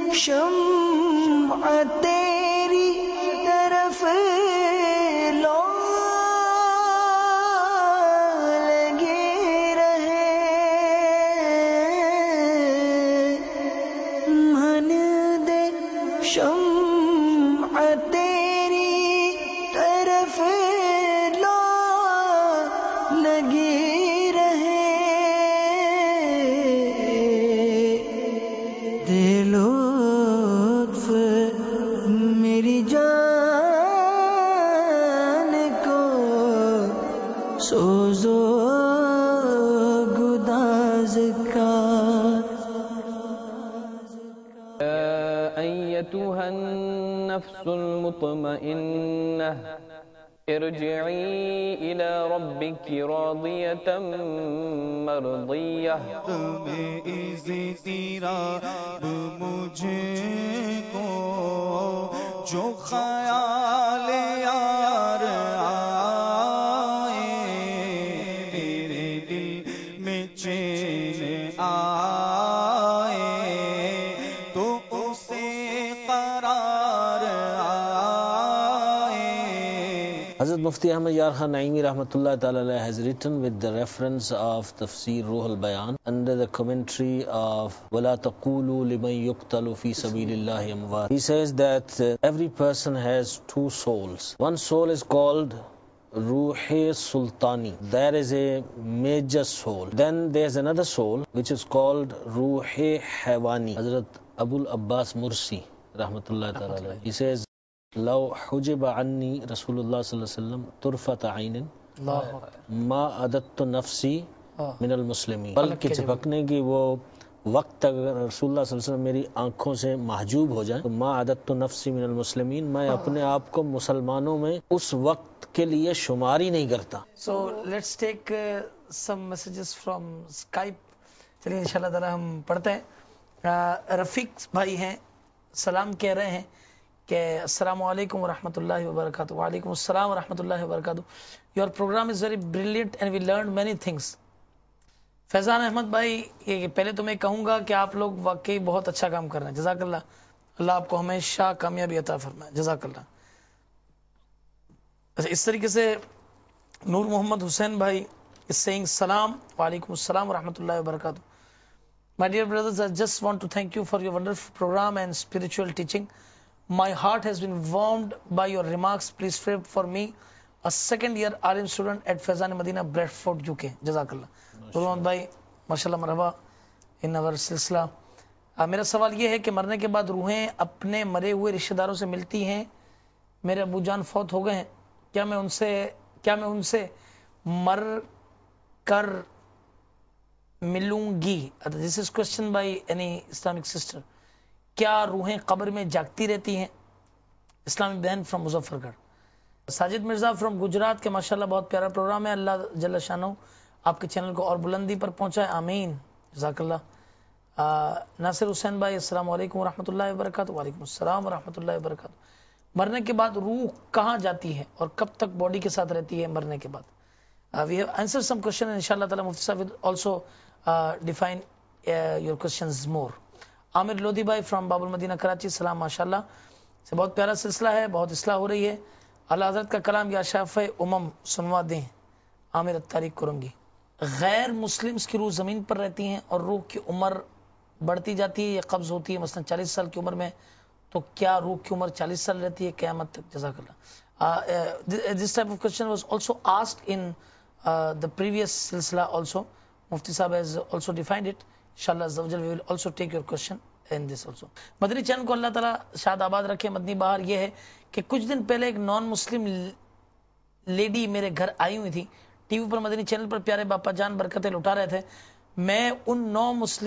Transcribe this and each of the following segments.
شمع تیری طرف لو لگے رہے، من دے شمع تیری طرف لو لگے رہے، دے لطف میری جان کو سوزو گداز کا۔ أيتها النفس المطمئنة ارجعي إلى ربك راضية مرضية۔ تمہیں عزتی رب مجھے کو جو خیال یار آئے، میرے دل میں چین آئے تو اسے قرار آئے۔ Hazrat Mufti Ahmad Yar Khan Naimi Rahmatullah Ta'ala has written with the reference of Tafsir Ruh al-Bayan under the commentary of وَلَا تَقُولُوا لِمَنْ يُقْتَلُ فِي سَبِيلِ اللَّهِ أَمْوَاتٌ. He says that every person has two souls. One soul is called Ruh Sultani. That is a major soul. Then there's another soul which is called Ruh Haywani. Hazrat Abul Abbas Mursi Rahmatullah Ta'ala, he says لو حجب عني رسول اللہ صلی اللہ علیہ وسلم طرفة عین ما عددت نفسی من المسلمین، بلکہ چپکنے کی وہ وقت اگر رسول اللہ صلی اللہ علیہ وسلم میری آنکھوں سے محجوب ہو جائیں تو ما عددت نفسی من المسلمین، میں اپنے آپ کو مسلمانوں میں اس وقت کے لیے شمار ہی نہیں کرتا۔ So let's take some messages from Skype. چلیے انشاءاللہ تعالی ہم پڑھتے ہیں۔ رفیق بھائی ہیں، سلام کہہ رہے ہیں کہ السلام علیکم ورحمۃ اللہ وبرکاتہ۔ وعلیکم السلام ورحمۃ اللہ وبرکاتہ۔ Your program is very brilliant and we learned many things. فیضان احمد بھائی، پہلے تو میں کہوں گا کہ آپ لوگ واقعی بہت اچھا کام کر رہے ہیں، جزاک اللہ، اللہ آپ کو ہمیشہ کامیابی عطا فرمائے، جزاک اللہ۔ اس طریقے سے نور محمد حسین بھائی is saying سلام، وعلیکم السلام ورحمۃ اللہ وبرکاتہ۔ My dear brothers, I just want to thank you for your wonderful program and spiritual teaching. My heart has been warmed by your remarks. Please pray for me, a second year alim student at Faizan Madina, Bradford, UK. Jazakallah. Nurman bhai, mashallah marhaba in our silsila. میرا سوال یہ ہے کہ مرنے کے بعد روحیں اپنے مرے ہوئے رشتہ داروں سے ملتی ہیں۔ میرے ابو جان فوت ہو گئے ہیں، کیا میں ان سے مر کر ملوں گی؟ This is question by any Islamic sister. کیا روحیں قبر میں جاگتی رہتی ہیں؟ اسلامی بہن فرام مظفر گڑھ۔ ساجد مرزا فرام گجرات کے ماشاءاللہ بہت پیارا پروگرام ہے، اللہ جل شانہ آپ کے چینل کو اور بلندی پر پہنچائے، آمین، جزاک اللہ۔ ناصر حسین بھائی السلام علیکم ورحمۃ اللہ وبرکاتہ۔ وعلیکم السلام ورحمۃ اللہ وبرکاتہ۔ مرنے کے بعد روح کہاں جاتی ہے اور کب تک باڈی کے ساتھ رہتی ہے مرنے کے بعد؟ We have answered some question and inshallah ta'ala Mufti Sahib will also define your questions more. عامر لودھی بھائی فرام باب المدینہ کراچی، سلام ماشاءاللہ سے بہت پیارا سلسلہ ہے، بہت اصلاح ہو رہی ہے، اللہ حضرت کا کلام یا شافع امم سنوا دیں، عامر اتاری کرنگی۔ غیر مسلمز کی روح زمین پر رہتی ہیں اور روح کی عمر بڑھتی جاتی ہے یا قبض ہوتی ہے، مثلا 40 سال کی عمر میں، تو کیا روح کی عمر 40 سال رہتی ہے قیامت تک؟ جزاک اللہ۔ This type of question was also asked in the previous silsila also. Mufti Sahib has also defined it. Inshallah Azza wa Jal, we will also take your question in this also. Madani channel کو اللہ تعالیٰ شاد آباد رکھے۔ مدنی بہار یہ ہے کہ کچھ دن پہلے ایک نان مسلم لیڈی میرے گھر آئی ہوئی تھی، ٹی وی پر مدنی چینل پر پیارے باپا جان برکتیں لٹا رہے تھے۔ میں ان نو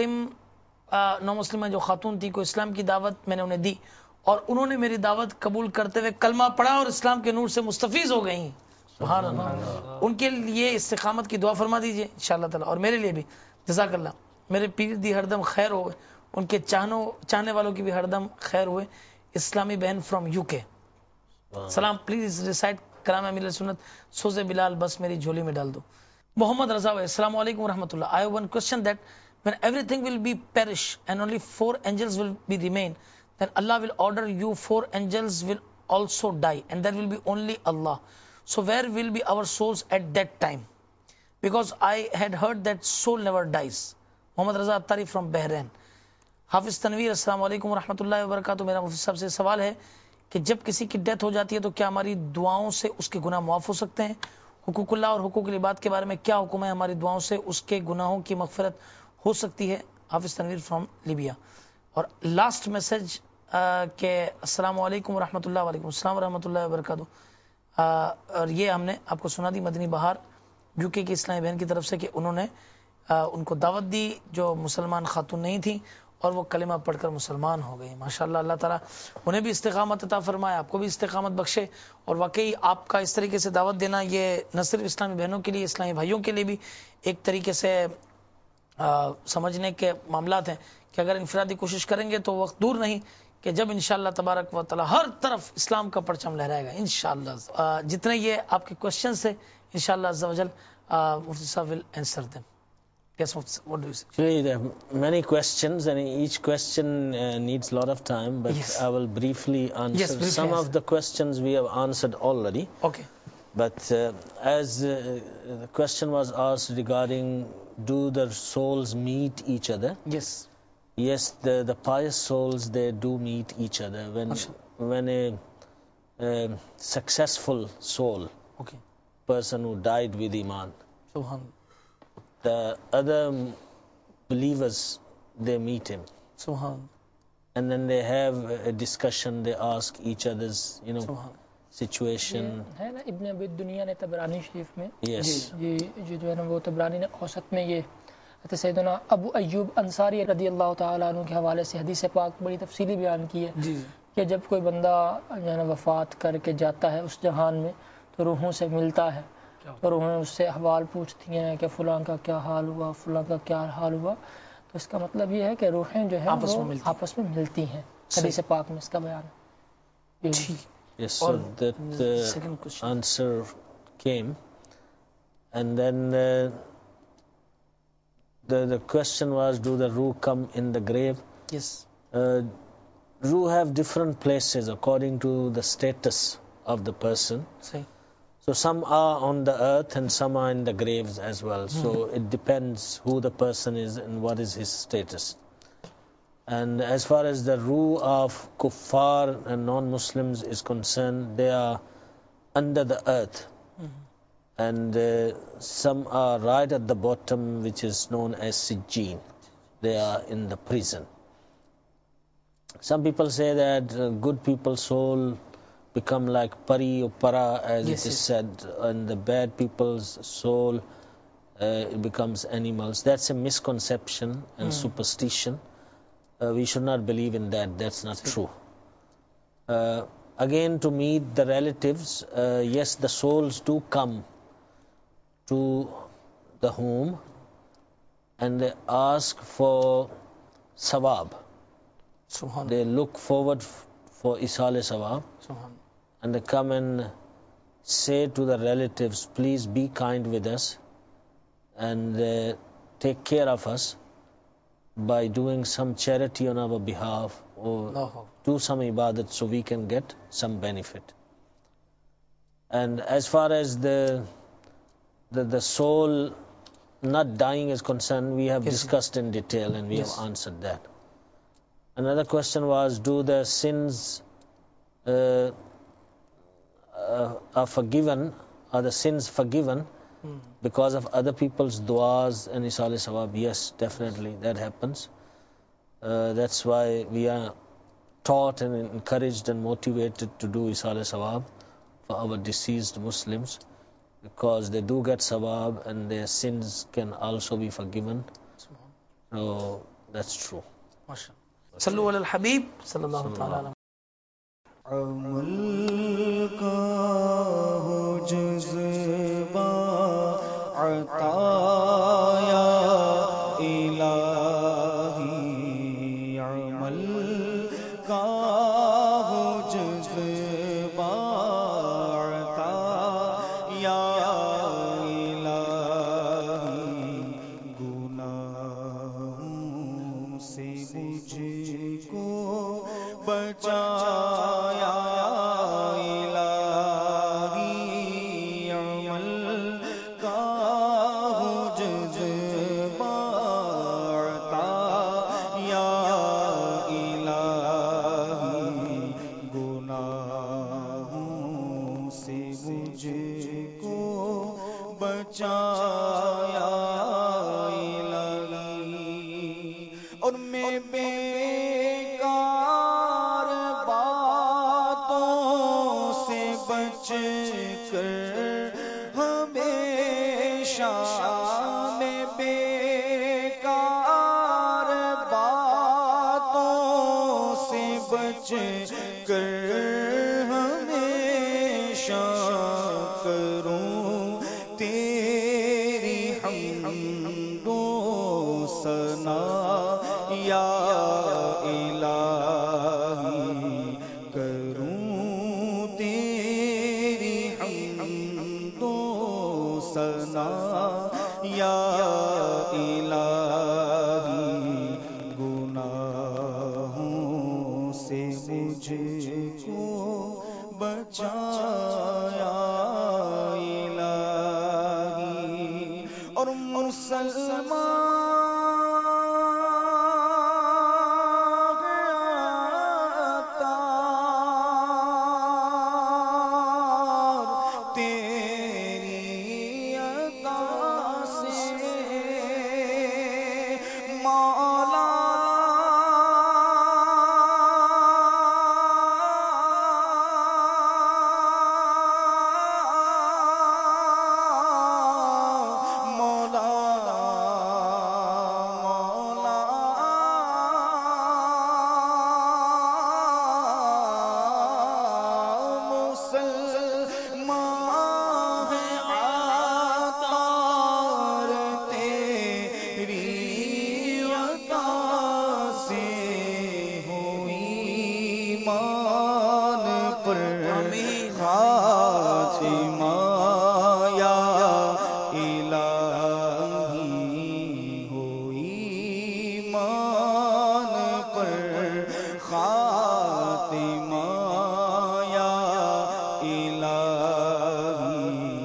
مسلم جو خاتون تھی کو اسلام کی دعوت میں نے انہیں دی اور انہوں نے میری دعوت قبول کرتے ہوئے کلمہ پڑھا اور اسلام کے نور سے مستفیض ہو گئیں۔ سبحان اللہ۔ ان کے لیے استقامت کی دعا فرما دیجئے انشاءاللہ تعالی، اور میرے لیے بھی جزاک اللہ۔ میرے پیر دی ہر دم خیر ہوئے، ان کے چاہنے والوں کی بھی ہر دم خیر ہوئے۔ اسلامی بہن فرام UK، سلام، پلیز ریسائٹ کلام امیر سنت سوز بلال بس میری جھولی میں ڈال دو۔ محمد رضا بھائی السلام علیکم ورحمۃ اللہ۔ I have one question that when everything will be perish and only 4 angels will be remain, then Allah will order you 4 angels will also die, and there will be only Allah. So where will be our souls at that time? Because I had heard that soul never dies. Muhammad Raza Attari from Bahrain. हाफिज तनवीर, अस्सलाम वालेकुम व रहमतुल्लाहि व बरकातुहू। मेरा मुफ्ती साहब से सवाल है कि जब किसी की डेथ हो जाती है तो क्या हमारी दुआओं से उसके गुनाह माफ हो सकते हैं? हुकूकुल्लाह और हुकूकुल इबाद के बारे में क्या हुक्म है? हमारी दुआओं से उसके गुनाहों की मगफिरत हो सकती है? Hafiz Tanveer from Libya. और लास्ट मैसेज के अस्सलाम वालेकुम व रहमतुल्लाहि व रहमतुल्लाहि व बरकातुहू। और ये हमने आपको सुना दी मदनी बहार यूके की इस्लामी बहन की तरफ से कि उन्होंने उनको दावत दी जो मुसलमान खातून नहीं थी और वो कलिमा पढ़कर मुसलमान हो गई। माशाअल्लाह, अल्लाह ताला उन्हें भी इस्तिकामत अता फरमाए, आपको भी इस्तिकामत बख्शे। और वाकई आपका इस तरीके से दावत देना ये न सिर्फ इस्लामी बहनों के लिए, इस्लामी भाइयों के लिए भी एक तरीके से समझने के मामलात हैं कि अगर इनफरादी कोशिश करेंगे तो वक्त दूर नहीं कि जब इंशाअल्लाह तबारक व तआला हर तरफ इस्लाम का परचम लहराएगा इंशाअल्लाह। जितने ये आपके क्वेश्चन है इंशाअल्लाह अज़्ज़ा वजल मुफ्ती साहब will answer them. Yes, what do you say? Actually, there are many questions, and each question needs a lot of time. But Yes. I will briefly answer. Yes, briefly Some answer. of the questions we have answered already. Okay. But as the question was asked regarding do the souls meet each other? Yes. Yes, the pious souls, they do meet each other. When a successful soul, Okay. person who died with Iman, Subhan. the other believers, they meet him. Subhan. And then they have a discussion, they ask each other's, Subhan. situation. ہے نا ابن ابی دنیا نے تبرانی شریف میں Yes. یہ جو ہے نا وہ تبرانی نے اوسط میں یہ سیدنا ابو ایوب انصاری رضی اللہ تعالیٰ عنہ کے حوالے سے حدیث پاک بڑی تفصیلی بیان کی ہے جی کہ جب کوئی بندہ جو ہے نا وفات کر کے جاتا ہے اس جہان میں تو روحوں سے ملتا ہے اور روحیں اس سے احوال پوچھتی ہیں کہ فلاں کا کیا حال ہوا، فلاں کا کیا حال ہوا. تو اس کا مطلب یہ ہے کہ روحیں جو ہیں وہ آپس میں ملتی ہیں. حدیث پاک میں اس کا بیان ہے. Yes, so that answer came. And then the question was, do the ruh come in the grave? Yes. Ruh have different places according to the status of the person. صحیح. So some are on the earth and some are in the graves as well. So it depends who the person is and what is his status. And as far as the ruh of kuffar and non-Muslims is concerned, they are under the earth. And some are right at the bottom, which is known as Sijjeen. They are in the prison. Some people say that good people's soul become like pari or para, as it is said, and the bad people's soul it becomes animals. That's a misconception and superstition. We should not believe in that. That's not true. Again, to meet the relatives, yes, the souls do come to the home and they ask for sawab. They look forward for isale sawab. And they come and say to the relatives, please be kind with us and take care of us by doing some charity on our behalf or do some ibadat so we can get some benefit. And as far as the soul not dying is concerned, we have discussed in detail and we have answered that. Another question was, do the sins are forgiven, are the sins forgiven because of other people's du'as and isale sawab? Yes, definitely that happens. That's why we are taught and encouraged and motivated to do isale sawab for our deceased Muslims, because they do get sawab and their sins can also be forgiven. So that's true. MashaAllah. Sallu ala al-Habib sallallahu ta'ala alayhi. عمل کا ہو جذبہ عطا یا الہی، عمل کا ہو جذبہ عطا یا الہی، گناہوں مجھ کو بچایا الہی، عمل کا ہو جذبہ عطا یا الہی، گناہوں سے مجھ کو بچایا الہی، اور میں بیکار باتوں سے بچ کر ہمیشہ، میں بیکار باتوں سے بچ کر ہمیشہ کروں تیری حمد و ثنا یا الہی، کروں تیری حمد و ثنا یا الہی، گناہوں سے مجھ کو بچایا الہی، اور تیری عطا سے مولا خاتمہ یا الہی، ہو ایمان پر خاتمہ یا الہی،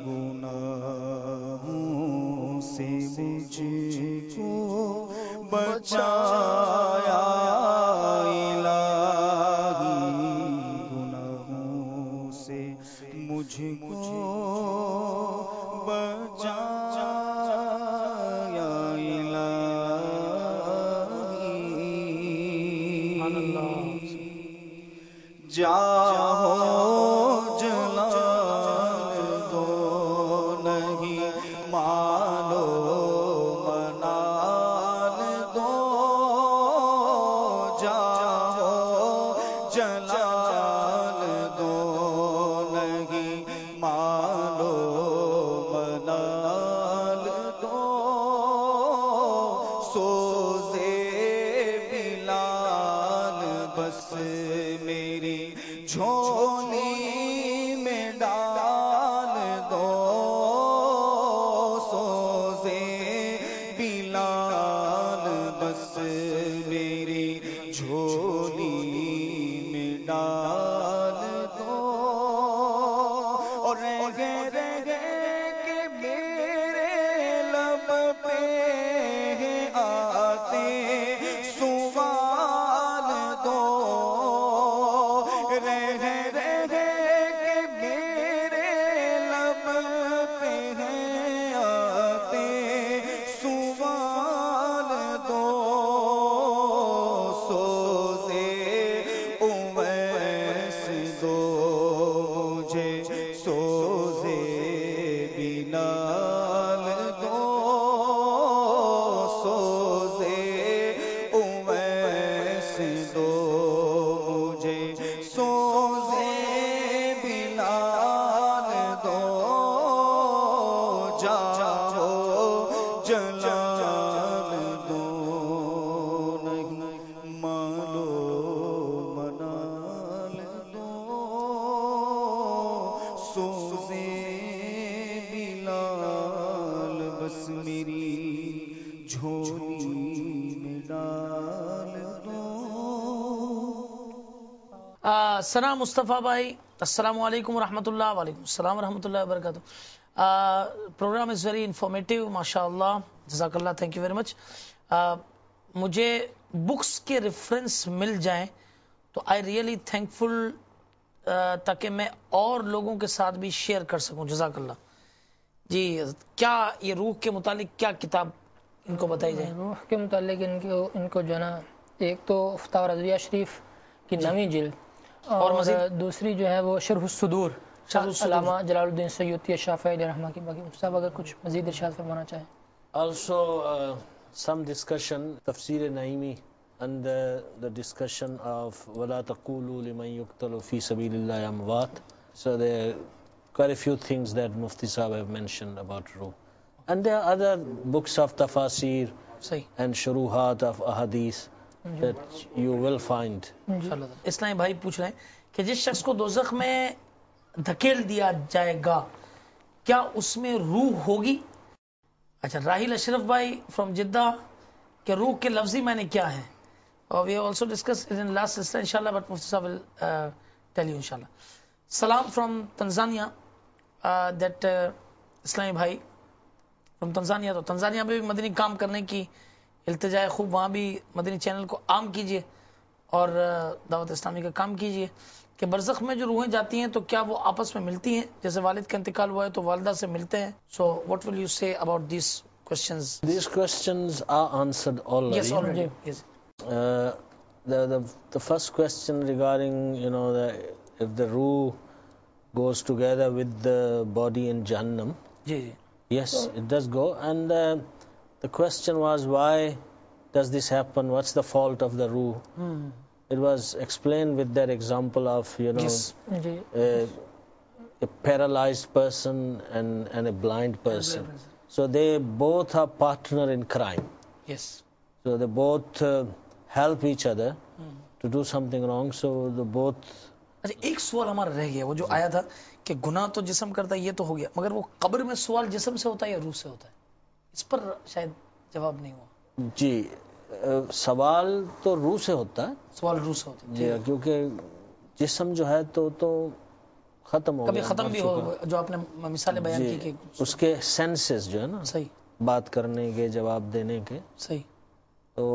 گناہوں سے مجھ کو بچایا مجھ کو بچایا الہی، جاہو جلال دو نہیں مالو منال دو، جاہو جلال دو نہیں مالو منال دو، سوزے بلال بس میری جھولی میں ڈال دو، سوزے بلال بس میری جھولی میں ڈال دو، اور رہ کے میرے لب پہ آتے سوال دو، رہ کے میرے لب پہ آتے سوال دو، سوزے سلام مصطفیٰ بھائی، السلام علیکم ورحمۃ اللہ. وعلیکم السلام ورحمۃ اللہ وبرکاتہ. پروگرام از ویری انفارمیٹیو ماشاء اللہ، جزاک اللہ، تھینک یو ویری مچ. مجھے بکس کے ریفرنس مل جائیں تو آئی ریئلی تھینک فل، تاکہ میں اور لوگوں کے ساتھ بھی شیئر کر سکوں. جزاک اللہ. جی کیا یہ روح کے متعلق کیا کتاب ان کو بتائی جائے؟ روح کے متعلق ان کو جو ہے نا، ایک تو فتاوی رضویہ شریف کی نویں جلد، اور دوسری جو ہے وہ شرح الصدور علامہ جلال الدین سیوطی شافعی علیہ رحمہ کی. باقی صاحب اگر کچھ مزید ارشاد فرمانا چاہیں. Also, some discussion, Tafsir Naimi, and the discussion of وَلَا تَقُولُوا لِمَنْ يُقْتَلُ فِي سَبِيلِ اللَّهِ أَمْوَاتٌ. So there are quite a few things that Mufti Sahib have mentioned about Ruh. And there are other books of Tafasir and Shuruhat of Ahadith that you will find. اسلامی بھائی پوچھ رہے ہیں کہ جس شخص کو دوزخ میں دھکیل دیا جائے گا کیا اس میں روح ہوگی؟ اچھا، راہیل اشرف بھائی فرام جدہ کہ روح کے لفظی معنی کیا ہے؟ اور we also discuss in last lesson انشاءاللہ، بٹ مفتی صاحب ول ٹیل یو انشاءاللہ. سلام فرام تنزانیہ، دیٹ اسلامی بھائی فرام تنزانیہ. تو تنزانیہ میں بھی مدنی کام کرنے کی التجا ہے، خوب وہاں بھی مدنی چینل کو عام کیجیے اور دعوت اسلامی کا کام کیجیے. کہ برزخ میں جو روحیں جاتی ہیں تو کیا وہ آپس میں ملتی ہیں؟ جیسے والد کا انتقال ہوا ہے تو والدہ سے ملتے ہیں. So what will you say about these questions? These questions are answered already. Yes, already. Yes. The first question regarding, if the ruh goes together with the body in Jahannam. Yes, it does go. And the question was, why does this happen? What's the fault of the ruh? It was explained with that example of, a paralyzed person and a blind person. So they both are partner in crime. Yes. So they both help each other to do something wrong. So they both. اچھا، ایک سوال ہمارا رہ گیا، وہ جو آیا تھا کہ گناہ تو جسم کرتا ہے، یہ تو ہو گیا، مگر وہ قبر میں سوال جسم سے ہوتا ہے یا روح سے ہوتا ہے؟ اس پر شاید جواب نہیں ہوا. جی، سوال تو روح سے ہوتا ہے. سوال روح سے ہوتا ہے جی، کیونکہ جسم جو ہے تو ختم ہو گیا، کبھی ختم بھی ہو، جو آپ نے مثالیں بیان کی کہ اس کے سینسز جو ہے نا، صحیح بات کرنے کے، جواب دینے کے، صحیح، تو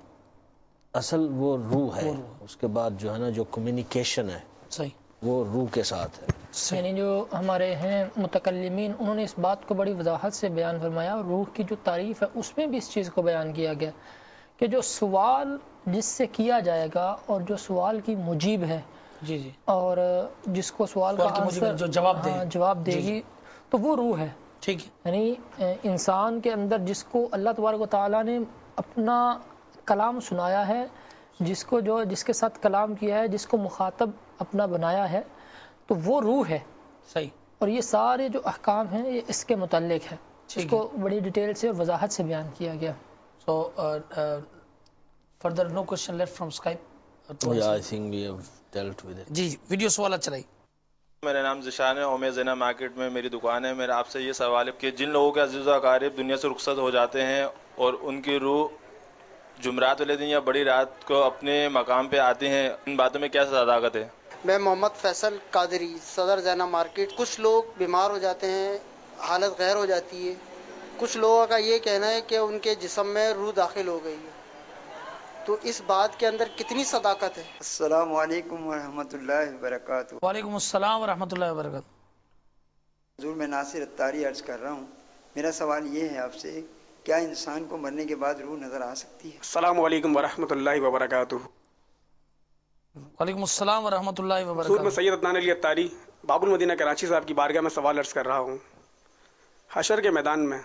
اصل وہ روح ہے. اس کے بعد جو ہے نا، جو کمیونیکیشن ہے صحیح وہ روح کے ساتھ ہے. یعنی جو ہمارے ہیں متکلمین، انہوں نے اس بات کو بڑی وضاحت سے بیان فرمایا، اور روح کی جو تعریف ہے اس میں بھی اس چیز کو بیان کیا گیا کہ جو سوال جس سے کیا جائے گا اور جو سوال کی مجیب ہے، جی جی، اور جس کو سوال کا آنسر جو جواب دے گی، تو وہ روح ہے. ٹھیک ہے. یعنی انسان کے اندر جس کو اللہ تبارک و تعالیٰ نے اپنا کلام سنایا ہے، جس کے ساتھ کلام کیا ہے، جس کو مخاطب اپنا بنایا ہے، تو وہ روح ہے. صحیح. اور یہ سارے جو احکام ہیں یہ اس کے متعلق ہے، اس کو بڑی ڈیٹیل سے اور وضاحت سے بیان کیا گیا. So further no question left from Skype. Yeah, I think we have dealt with it. جی ویڈیو سوالات چلائی. میرا نام ذیشان ہے، اومے زینا مارکیٹ میں میری دکان ہے. میرا آپ سے یہ سوال ہے کہ جن لوگوں کے عزیز و اقارب دنیا سے رخصت ہو جاتے ہیں اور ان کی روح جمعرات والے دن یا بڑی رات کو اپنے مقام پہ آتے ہیں، ان باتوں میں کیا صداقت ہے؟ میں محمد فیصل قادری، صدر زینا مارکیٹ. کچھ لوگ بیمار ہو جاتے ہیں، حالت غیر ہو جاتی ہے. کچھ لوگوں کا یہ کہنا ہے کہ ان کے جسم میں روح داخل ہو گئی ہے، تو اس بات کے اندر کتنی صداقت ہے؟ السلام علیکم ورحمۃ اللہ وبرکاتہ. وعلیکم السلام ورحمۃ اللہ وبرکاتہ. حضور، میں ناصر اتاری عرض کر رہا ہوں. میرا سوال یہ ہے آپ سے، کیا انسان کو مرنے کے بعد روح نظر آ سکتی ہے؟ السلام علیکم ورحمۃ اللہ وبرکاتہ. وعلیکم السلام ورحمۃ اللہ حضور، وبرکاتہ. میں سید عدنان علی اتاری باب المدینہ کراچی صاحب کی بارگاہ میں سوال عرض کر رہا ہوں. حشر کے میدان میں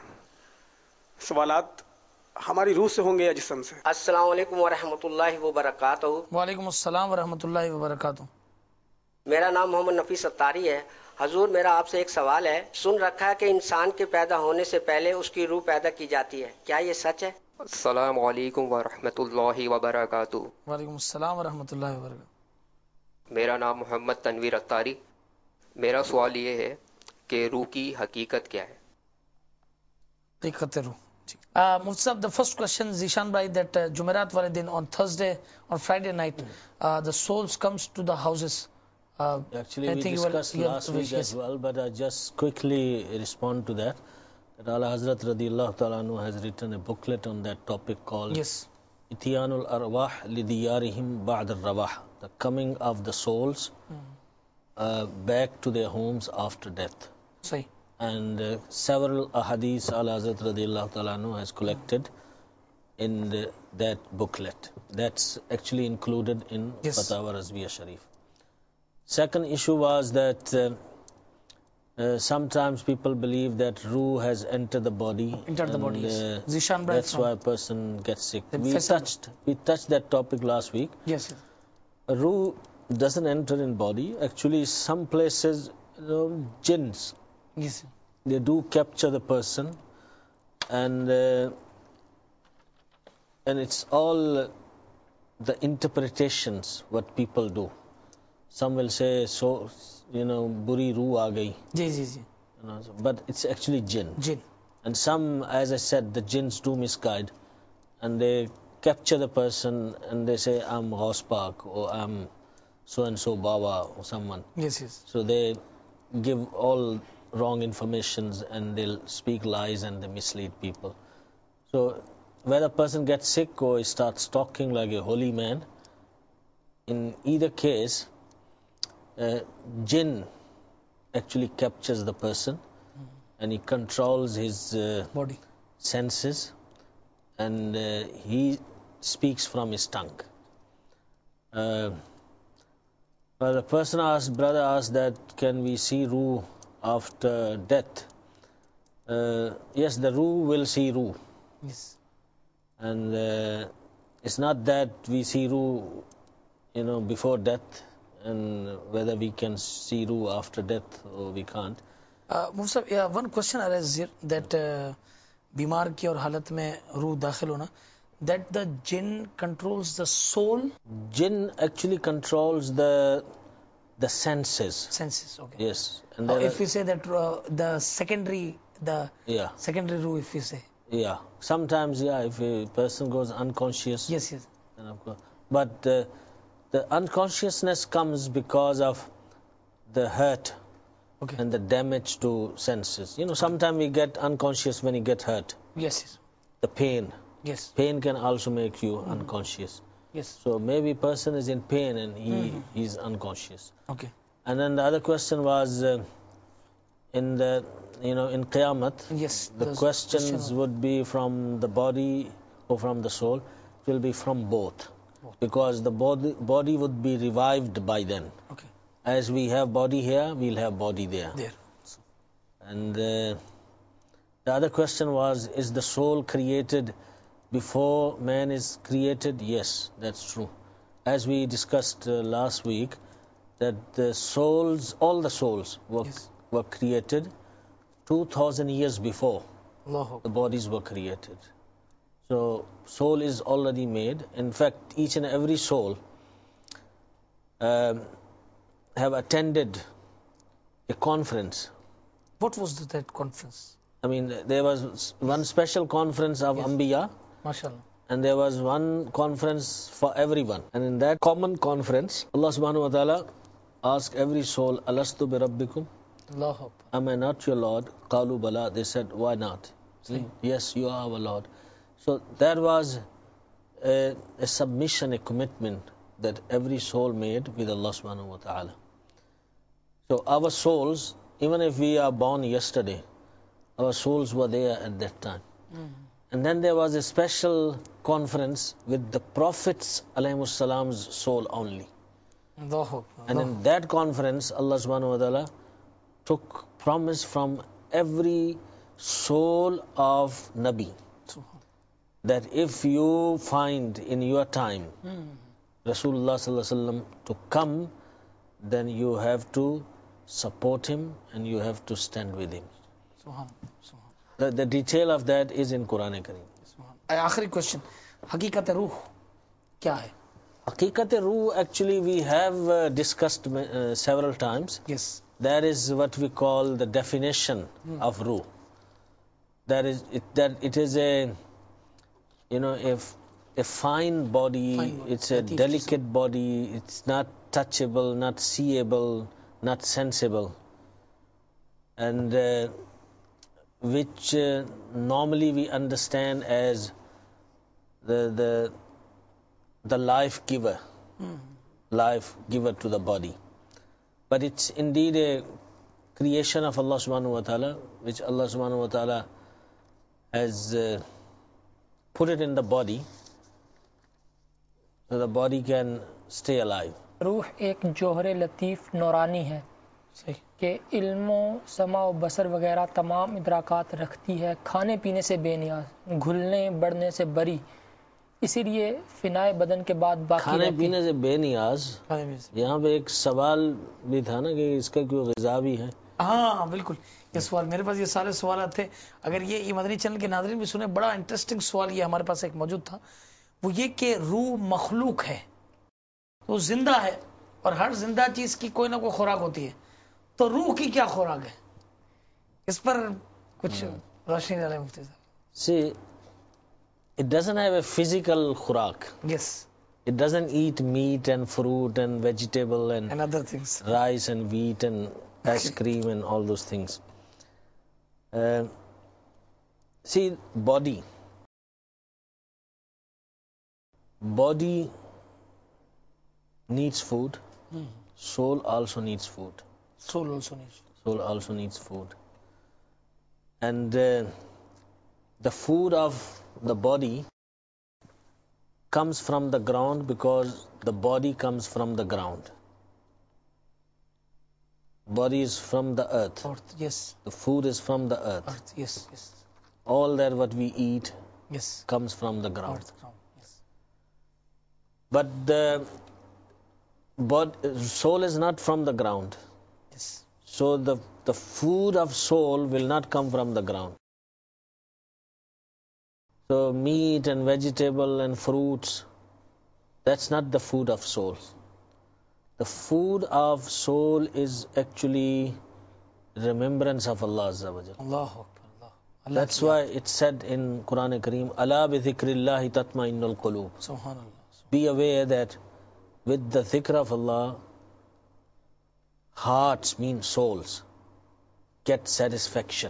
سوالات ہماری روح سے ہوں گے یا جسم سے؟ السلام علیکم ورحمۃ اللہ وبرکاتہ. وعلیکم السلام ورحمۃ اللہ وبرکاتہ. میرا نام محمد نفیس اتاری ہے. حضور، میرا آپ سے ایک سوال ہے. سن رکھا ہے کہ انسان کے پیدا ہونے سے پہلے اس کی روح پیدا کی جاتی ہے، کیا یہ سچ ہے؟ السلام علیکم ورحمۃ اللہ وبرکاتہ. وعلیکم السلام ورحمۃ اللہ وبرکاتہ. میرا نام محمد تنویر اتاری. میرا سوال یہ ہے کہ روح کی حقیقت کیا ہے؟ حقیقت روح Mufti Sahib, the first question, Zishan Bhai, that Jumerat wale din on Thursday, on Friday night, the souls comes to the houses. Actually, I we think discussed last week as well, but I just quickly respond to that. That Ala Hazrat Radiyallahu Ta'ala Anhu has written a booklet on that topic called Itiyanul Arwah Lidiyarihim Ba'd al-Rawah, the coming of the souls back to their homes after death. Say. And several ahadith Ala Hazrat Radiyallahu Ta'ala Anhu has collected in that booklet. That's actually included in Fatawa Razviya Sharif. Second issue was that sometimes people believe that ruh has entered the body. That's why a person gets sick. We touched that topic last week. Yes. Ruh doesn't enter in body. Actually, some places, jinns, they do capture the person, and it's all the interpretations what people do. Some will say, so, buri ruh aa gayi. But it's actually jinn. And some, as I said, the jinns do misguide, and they capture the person and they say, I'm Ghaus Pak, or I'm so-and-so Baba, or someone. So they give all wrong informations and they'll speak lies and they mislead people. So whether a person gets sick or he starts talking like a holy man, in either case, jinn actually captures the person and he controls his body senses, and he speaks from his tongue. Well, the person brother asked that, can we see ruh after death? Yes, the ruh will see ruh. Yes. And it's not that we see ruh, before death, and whether we can see ruh after death or we can't. Mufti Sahib, one question arises here, that बीमार की और हालत में रूह दाखिल होना, that the jinn controls the soul. Jinn actually controls the senses. Senses, okay. Yes. And if we say that the secondary ruh, if we say. Yeah. Sometimes, if a person goes unconscious. Yes. Then of course. But the unconsciousness comes because of the hurt. Okay. And the damage to senses. Sometimes we get unconscious when you get hurt. Yes. The pain. Yes. Pain can also make you unconscious. Yes. So maybe a person is in pain and he's unconscious. Okay. And then the other question was in Qiyamah. Yes. The questions would be from the body or from the soul. It will be from both. Because the body would be revived by then. Okay. As we have body here, we'll have body there. And the other question was, is the soul created before man is created? Yes, that's true. As we discussed last week, that all the souls were created 2000 years before the bodies were created. So soul is already made. In fact, each and every soul have attended a conference. What was that conference? I mean, there was one special conference of Anbiya. MashaAllah. And there was one conference for everyone. And in that common conference, Allah subhanahu wa ta'ala asked every soul, Alastu bi rabbikum? Am I not your Lord? Qalu bala. They said, why not? Yes, you are our Lord. So that was a submission, a commitment that every soul made with Allah subhanahu wa ta'ala. So our souls, even if we are born yesterday, our souls were there at that time. And then there was a special conference with the Prophets alayhimus salam's soul only. And in that conference, Allah subhanahu wa ta'ala took promise from every soul of Nabi, that if you find in your time Rasulullah sallallahu alaihi wasallam to come, then you have to support him and you have to stand with him. The detail of that is in Quran Kareem. Aakhiri question. Haqiqat ruh kya hai? Haqiqat ruh, actually we have discussed several times. Yes. That is what we call the definition of ruh. that it is a, you know, a fine body, it's a delicate body, it's not touchable, not seeable, not sensible, and which normally we understand as the life giver, life giver to the body. But it's indeed a creation of Allah subhanahu wa ta'ala, which Allah subhanahu wa ta'ala has put it in the body, so the body can stay alive. روح ایک جوہر لطیف نورانی ہے کہ علم و سمع و بصر وغیرہ تمام ادراکات رکھتی ہے، کھانے پینے سے بے نیاز، گھلنے بڑھنے سے بری، اسی لیے فنائے بدن کے بعد باقی کھانے پینے سے بے نیاز. یہاں پہ ایک سوال بھی تھا نا کہ اس کا کوئی غذا بھی ہے. ہاں بالکل، یہ سوال میرے پاس، یہ سارے سوالات تھے. اگر یہ مدنی چینل کے ناظرین بھی سنیں، بڑا انٹرسٹنگ سوال یہ ہمارے پاس ایک موجود تھا، وہ یہ کہ روح مخلوق ہے، وہ زندہ ہے، اور ہر زندہ چیز کی کوئی نہ کوئی خوراک ہوتی ہے، تو روح کی کیا خوراک ہے؟ اس پر کچھ روشنی ڈالیں مفتی صاحب. See, it doesn't have a physical خوراک. Yes. It doesn't eat meat and fruit and vegetable and other things, rice and wheat and ice cream and all those things. See, body needs food. Soul also needs food. Soul also needs food. And the food of the body comes from the ground, because the body comes from the ground. Body is from the earth. Yes. The food is from the earth. Yes. All that what we eat comes from the ground. Yes. But the soul is not from the ground. Yes. So the food of soul will not come from the ground. So meat and vegetable and fruits, that's not the food of soul. The food of soul is actually remembrance of Allah Azza wa Jalla. Allahu Akbar. That's why it's said in Quran Kareem, Ala bi dhikrillahi tatma'innul qulub. Subhanallah. Be aware that with the dhikr of Allah, hearts, means souls, get satisfaction.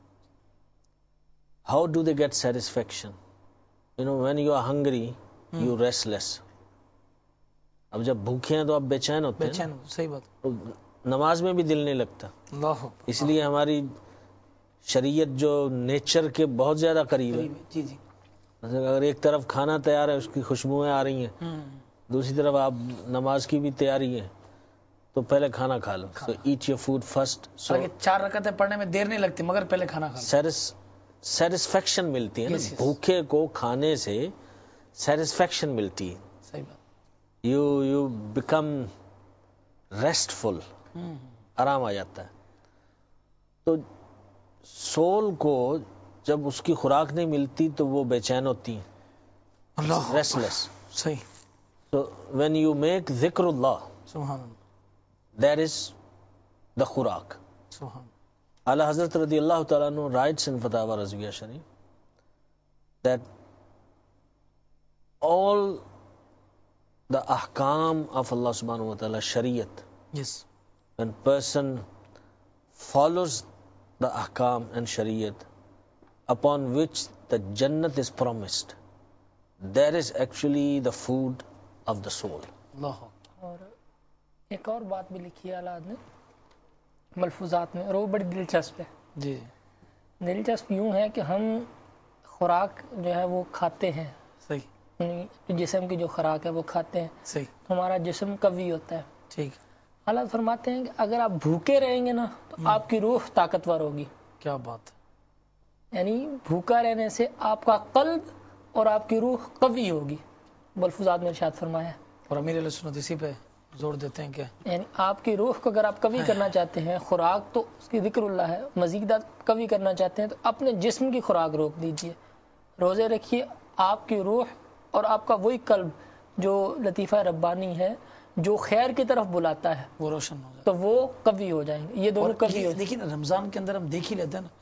How do they get satisfaction? You know, when you are hungry, you restless. اب جب بھوکے ہیں تو آپ بے چین ہوتے ہیں. صحیح بات. نماز میں بھی دل نہیں لگتا. اس لیے ہماری شریعت جو نیچر کے بہت زیادہ قریب ہے. جی. اگر ایک طرف کھانا تیار ہے، اس کی خوشبوئیں آ رہی ہیں، دوسری طرف آپ نماز کی بھی تیاری ہے، تو پہلے کھانا کھا لو. So eat your food first. So 4 رکعتیں پڑھنے میں دیر نہیں لگتی، مگر پہلے کھانا کھا لو. سیٹسفیکشن ملتی ہے نا. بھوکے کو کھانے سے سیٹسفیکشن ملتی ہے. صحیح بات. You become restful. آرام آ جاتا ہے. تو سول کو جب اس کی خوراک نہیں ملتی تو وہ بے چین ہوتی ہیں، restless. صحیح. So when you make ذکر اللہ, سبحان اللہ, that is the خوراک. سبحان. اعلی حضرت رضی اللہ تعالیٰ عنہ writes in فتاوی Rizvia Sharif that all the ahkam of Allah subhanahu wa ta'ala, shariat, yes, when person follows the ahkam and shariat upon which the jannat is promised, that is actually the food of the soul. اللہ. اور ایک اور بات بھی لکھی ہے اعلیٰ نے ملفوظات میں، اور وہ بڑی دلچسپ ہے. جی. دلچسپ یوں ہے کہ ہم خوراک جو ہے وہ کھاتے ہیں، صحیح، جسم کی جو خوراک ہے وہ کھاتے ہیں، صحیح، ہمارا جسم قوی ہوتا ہے. ٹھیک. حالات فرماتے ہیں کہ اگر آپ بھوکے رہیں گے نا تو آپ کی روح طاقتور ہوگی. کیا بات ہے. یعنی بھوکا رہنے سے آپ کا قلب اور آپ کی روح قوی ہوگی، ملفوظات میں ارشاد فرمایا ہے. اور امیر علیہ سنت اسی پہ زور دیتے ہیں کہ یعنی آپ کی روح کو اگر آپ قوی کرنا چاہتے ہیں، خوراک تو اس کی ذکر اللہ ہے، مزید قوی کرنا چاہتے ہیں تو اپنے جسم کی خوراک روک دیجئے، روزے رکھیے. آپ کی روح اور آپ کا وہی قلب جو لطیفہ ربانی ہے، جو خیر کی طرف بلاتا ہے، وہ روشن ہو جائے تو وہ قوی ہو جائیں گے. یہ دونوں قوی ہو. دیکھیے نا، رمضان کے اندر ہم دیکھ ہی لیتے ہیں نا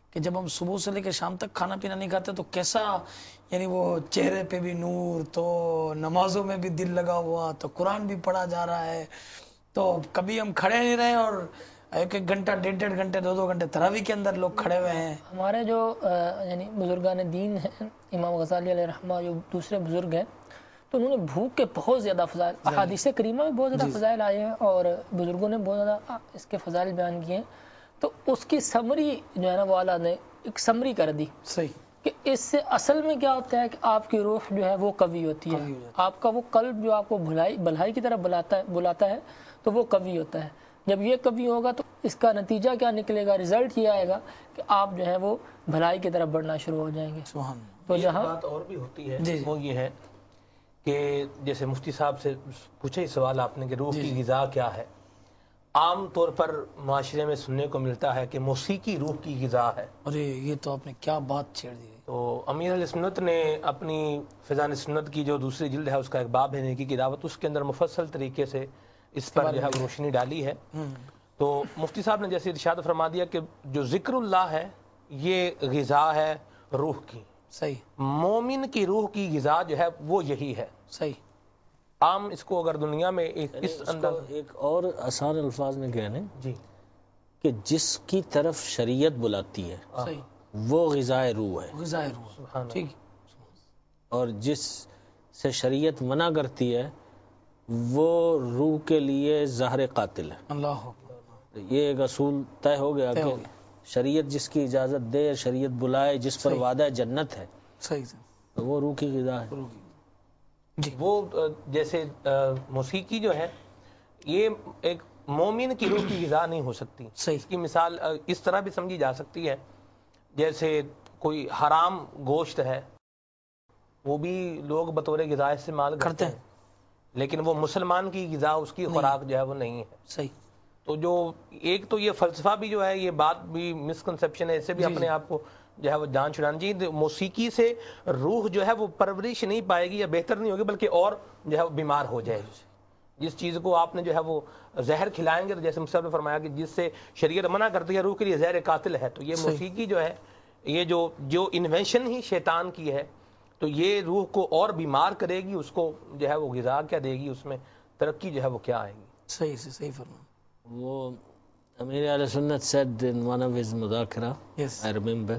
کہ جب ہم صبح سے لے کے شام تک کھانا پینا نہیں کھاتے تو کیسا یعنی وہ چہرے پہ بھی نور, تو نمازوں میں بھی دل لگا ہوا, تو قرآن بھی پڑھا جا رہا ہے, تو کبھی ہم کھڑے نہیں رہے اور 1-1 گھنٹہ 1.5 گھنٹے 2-2 گھنٹے تراویح کے اندر لوگ کھڑے ہوئے ہیں. ہمارے جو یعنی بزرگان دین ہیں, امام غزالی علیہ رحمہ جو دوسرے بزرگ ہیں, تو انہوں نے بھوک کے بہت زیادہ فضائل, احادیث کریمہ میں بہت زیادہ فضائل آئے ہیں اور بزرگوں نے بہت زیادہ اس کے فضائل بیان کیے ہیں. تو اس کی سمری جو ہے نا وہ اعلیٰ نے ایک سمری کر دی صحیح کہ اس سے اصل میں کیا ہوتا ہے کہ آپ کی روح جو ہے وہ قوی ہوتی ہے, آپ کا وہ قلب جو آپ کو بھلائی کی طرف بلاتا ہے تو وہ قوی ہوتا ہے. جب یہ قوی ہوگا تو اس کا نتیجہ کیا نکلے گا, رزلٹ یہ آئے گا کہ آپ جو ہے وہ بھلائی کی طرف بڑھنا شروع ہو جائیں گے. تو جہاں بات اور بھی ہوتی ہے وہ یہ ہے کہ جیسے مفتی صاحب سے پوچھے سوال آپ نے کہ روح کی غذا کیا ہے. عام طور پر معاشرے میں سننے کو ملتا ہے کہ موسیقی روح کی غذا ہے. ارے یہ تو آپ نے کیا بات چھیڑ دی. تو امیر علیہ سنت نے اپنی فیضان سنت کی جو دوسری جلد ہے اس کا ایک باب ہے نیکی کی دعوت, اس کے اندر مفصل طریقے سے اس پر جو ہے روشنی ڈالی ہے. تو مفتی صاحب نے جیسے ارشاد فرما دیا کہ جو ذکر اللہ ہے یہ غذا ہے روح کی. صحیح. مومن کی روح کی غذا جو ہے وہ یہی ہے. صحیح. عام اس کو اگر دنیا میں اس اندر ایک اور آسان الفاظ میں کہنے جی کہ جس کی طرف شریعت بلاتی ہے وہ غذائے روح ہے. غذائے روح. ٹھیک. اور جس سے شریعت منع کرتی ہے وہ روح کے لیے زہر قاتل ہے. اللہ. یہ ایک اصول طے ہو گیا کہ شریعت جس کی اجازت دے, شریعت بلائے, جس پر وعدہ جنت ہے, صحیح وہ روح کی غذا ہے. وہ جیسے موسیقی جو ہے یہ ایک مومن کی روح کی غذا نہیں ہو سکتی. اس کی مثال اس طرح بھی سمجھی جا سکتی ہے جیسے کوئی حرام گوشت ہے وہ بھی لوگ بطور غذا استعمال کرتے ہیں, لیکن وہ مسلمان کی غذا, اس کی خوراک جو ہے وہ نہیں ہے. صحیح. تو جو ایک تو یہ فلسفہ بھی جو ہے یہ بات بھی مسکنسیپشن ہے, اس سے بھی اپنے آپ کو جو ہے وہ جان چھڑانا چاہیے. موسیقی سے روح جو ہے وہ پرورش نہیں پائے گی یا بہتر نہیں ہوگی بلکہ اور جو ہے وہ بیمار ہو جائے گی. جس چیز کو آپ نے جو ہے وہ زہر کھلائیں گے, تو جیسے مصطفیٰ نے فرمایا کہ جس سے شریعت منع کرتی ہے روح کے لیے زہر قاتل ہے, تو یہ موسیقی جو ہے یہ جو انوینشن ہی شیطان کی ہے تو یہ روح کو اور بیمار کرے گی, اس کو جو ہے وہ غذا کیا دے گی, اس میں ترقی جو ہے وہ کیا آئے گی. صحیح سے صحیح فرمایا. وہ امیر اہل سنت said in one of his مذاکرہ, I remember,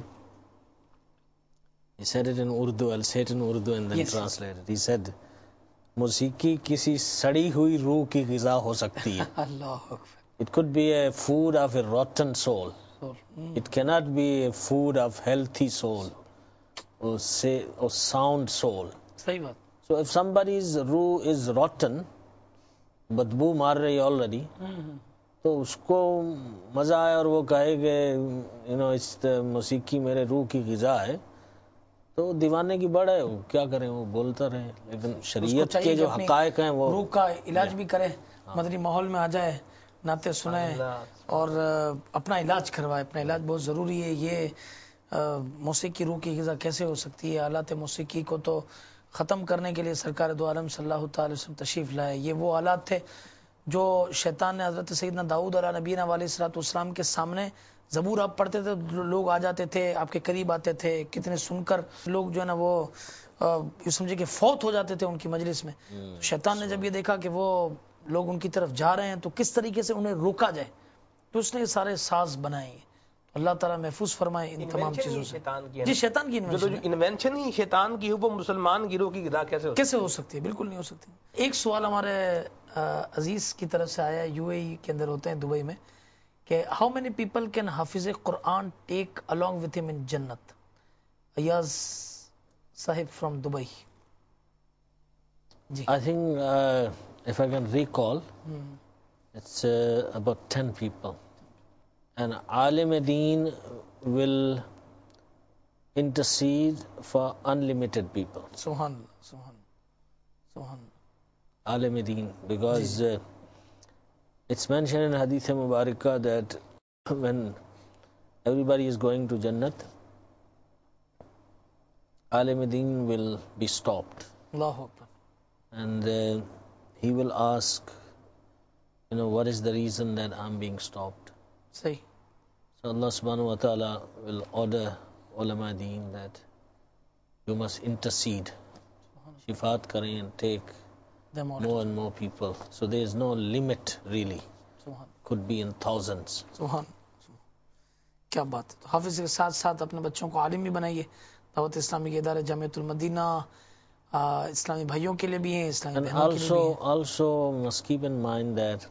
he said it in Urdu, I'll say it in Urdu and then translate it. He said موسیقی کسی سڑی ہوئی روح کی غذا ہو سکتی ہے. اللہ. It could be a food of a rotten soul. It cannot be a food of healthy soul or sound soul. صحیح بات. So if somebody's ruh is rotten, بدبو مار رہی already, تو اس کو مزہ آئے اور وہ کہے کہ اس موسیقی میرے روح کی غذا ہے, تو دیوانے کی بڑھ ہے, کیا کریں, وہ بولتا رہے. لیکن شریعت کے جو حقائق ہیں وہ روح کا علاج بھی کرے, مدنی ماحول میں آ جائے, نعتیں سنائے اور اپنا علاج کروائے. اپنا علاج بہت ضروری ہے. یہ موسیقی روح کی غذا کیسے ہو سکتی ہے؟ آلات موسیقی کو تو ختم کرنے کے لیے سرکار دو عالم صلی اللہ تعالی وسلم تشریف لائے. یہ وہ آلات تھے جو شیطان نے حضرت سیدنا داؤد علیہ نبینا علیہ الصلوۃ والسلام کے سامنے زبور آپ پڑھتے تھے, لوگ آ جاتے تھے, آپ کے قریب آتے تھے, کتنے سن کر لوگ جو ہے نا وہ یہ سمجھے کہ فوت ہو جاتے تھے ان کی مجلس میں. شیطان نے جب یہ دیکھا کہ وہ لوگ ان کی طرف جا رہے ہیں تو کس طریقے سے انہیں روکا جائے, تو اس نے سارے ساز بنائے. اللہ تعالیٰ محفوظ فرمائے ان تمام چیزوں سے. جی شیطان کی انوینشن ہی شیطان کی, وہ مسلمان گروہ کی غذا کیسے ہو سکتی ہے؟ بالکل نہیں ہو سکتی. ایک سوال ہمارے عزیز کی طرف سے آیا, یو اے ای کے اندر ہوتے ہیں دبئی میں, کہ ہاؤ مینی پیپل کین حافظ قرآن ٹیک along with him in جنت. ایاز صاحب فرام دبئی. جی I think if I can recall it's about 10 people. And عالم دین will intercede for unlimited people. سبحان اللہ, سبحان اللہ. عالم دین, because it's mentioned in Hadith Mubarakah that when everybody is going to Jannat, عالم دین will be stopped. Allah Akbar. And he will ask, what is the reason that I'm being stopped? صحیح. So Allah subhanahu wa ta'ala will order ulama deen that you must intercede, shifaat karein and take them all. more and more people. So there is no limit really. Subhan. Could be in thousands. सुभान क्या बात है। तो हाफिज के साथ साथ अपने बच्चों को आलिम भी बनाइए। दावत इस्लामी के इदारे जामियतुल मदीना इस्लामी भाइयों के लिए भी हैं, इस्लामी And बहनों के लिए भी हैं। also must keep in mind that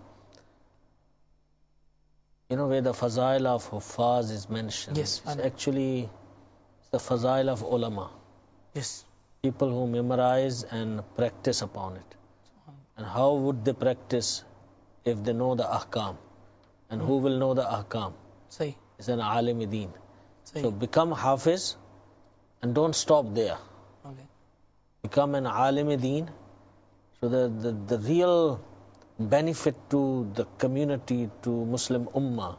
where the fazail of Huffaz is mentioned, Yes, it's actually the fazail of ulama, Yes. people who memorize and practice upon it. And how would they practice if they know the ahkam? And who will know the ahkam? सही It's an alim deen. सही So become hafiz and don't stop there. Okay. Become an alim deen. So the real benefit to the community, to Muslim ummah,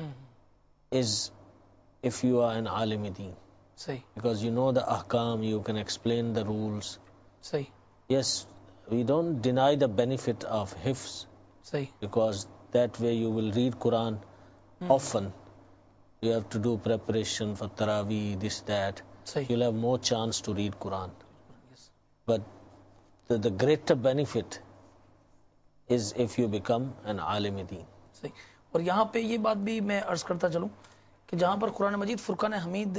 is if you are an alim deen. सही Because you know the ahkam, you can explain the rules. सही Yes, we don't deny the benefit of hifz, सही because that way you will read Quran often. You have to do preparation for Taraweeh, this, that. सही You'll have more chance to read Quran. But the greater benefit is if you become an alim deen. सही। और यहाँ पे ये बात भी मैं अर्ज करता चलूँ कि जहाँ पर कुरान मजीद फुरकान हमीद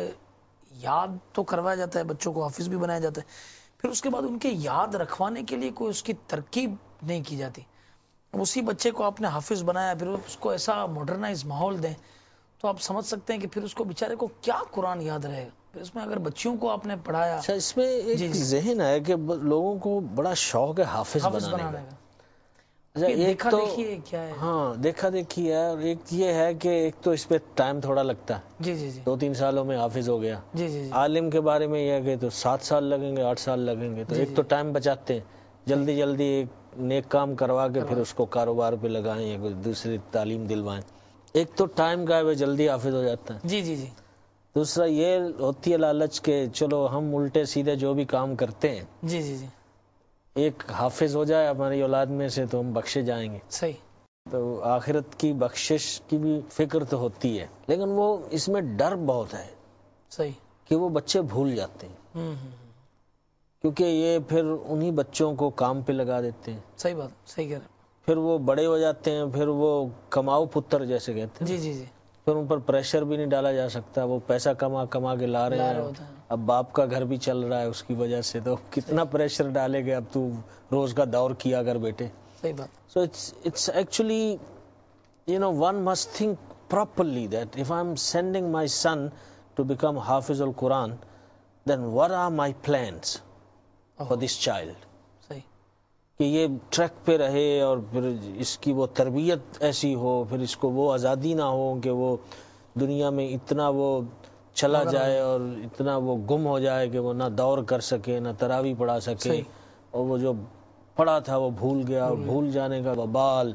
याद तो करवाया जाता है, बच्चों को हाफिज भी बनाया जाता है, फिर उसके बाद उनके याद रखवाने के लिए कोई उसकी तरकीब नहीं की जाती। उसी बच्चे को आपने हाफिज बनाया, फिर उसको ऐसा मॉडर्नाइज माहौल दें तो आप समझ सकते हैं कि फिर उसको बेचारे को क्या कुरान याद रहेगा। फिर इसमें अगर बच्चियों को आपने पढ़ाया, अच्छा, इसमें एक ज़हन है कि लोगों को बड़ा शौक है हाफिज बनाने का। अच्छा, एक तो देखिए क्या है, हाँ देखा देखी है, और एक ये है कि एक तो इस पे टाइम थोड़ा लगता है। जी जी जी 2-3 सालों में हाफिज हो गया। जी जी जी आलिम के बारे में ये है कि तो 7 साल लगेंगे, 8 साल लगेंगे, तो एक तो टाइम बचाते हैं, जल्दी जल्दी एक नेक काम करवा के फिर उसको कारोबार पे लगाएं या कोई दूसरी तालीम दिलवाएं। एक तो टाइम का है, जल्दी हाफिज हो जाता है। जी जी जी। दूसरा ये होती है लालच के चलो हम उल्टे सीधे जो भी काम करते हैं, जी जी जी, एक हाफिज हो जाए हमारी औलाद में से तो हम बख्शे जाएंगे। सही। तो आखिरत की बख्शिश की भी फिक्र तो होती है, लेकिन वो इसमें डर बहुत है सही कि वो बच्चे भूल जाते हैं, क्योंकि ये फिर उन्हीं बच्चों को काम पे लगा देते हैं। सही बात, सही कह रहे हैं। फिर वो बड़े हो जाते हैं, फिर वो कमाऊ पुत्र जैसे कहते हैं। जी जी जी। फिर उन पर प्रेशर भी नहीं डाला जा सकता, वो पैसा कमा कमा के ला रहे हैं, अब बाप का घर भी चल रहा है उसकी वजह से, तो कितना प्रेशर डालेंगे, अब तू रोज का दौर किया कर बेटे। सही बात। So it's actually, one must think properly that if I'm sending my son to become Hafiz al-Quran, then what are my plans for this child? सही। कि ये ट्रैक पे रहे और फिर इसकी वो तरबियत ऐसी हो, फिर इसको वो आज़ादी ना हो कि वो दुनिया में इतना वो चला जाए और इतना वो गुम हो जाए कि वो ना दौर कर सके, ना तरावी पढ़ा सके, और वो जो पढ़ा था वो भूल गया, और भूल जाने का वबाल,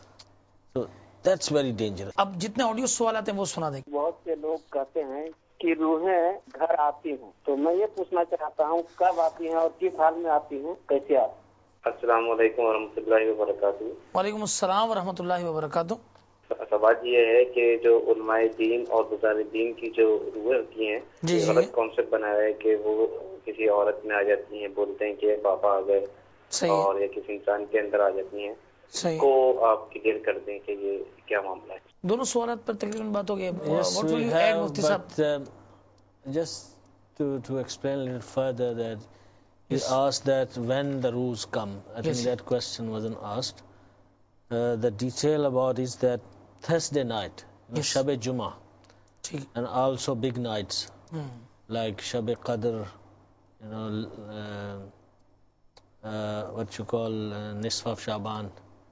तो दैट्स वेरी डेंजरस। अब जितने ऑडियो सवाल आते हैं वो सुना देंगे। बहुत से लोग कहते हैं कि रूहें घर आती हैं, तो मैं ये पूछना चाहता हूँ कब आती हैं और किस हाल में आती हैं, कैसे आती? अस्सलाम वालेकुम वरहमतुल्लाहि वबरकातुहू। वालेकुम अस्सलाम वरहमतुल्लाहि वबरकातुहू। सवाल ये है कि जो उलमाए दीन और बुज़ुर्ग दीन की जो रूहें होती हैं, गलत कॉन्सेप्ट बनाया है कि वो किसी औरत में आ जाती हैं, बोलते हैं कि पापा आ गए, और या किसी इंसान के अंदर आ जाती हैं। को आप क्लियर कर दें कि ये क्या मामला है। दोनों सवाल पर तकरीबन बात हो गई। What will you add, मुफ्ती साहब? Just to explain a little further that he asked that when the rules come. I think that question wasn't asked. The detail about is that Thursday night, Shab Jummah, and also big nights like Shab Qadr, what you call Nisf of Shaban,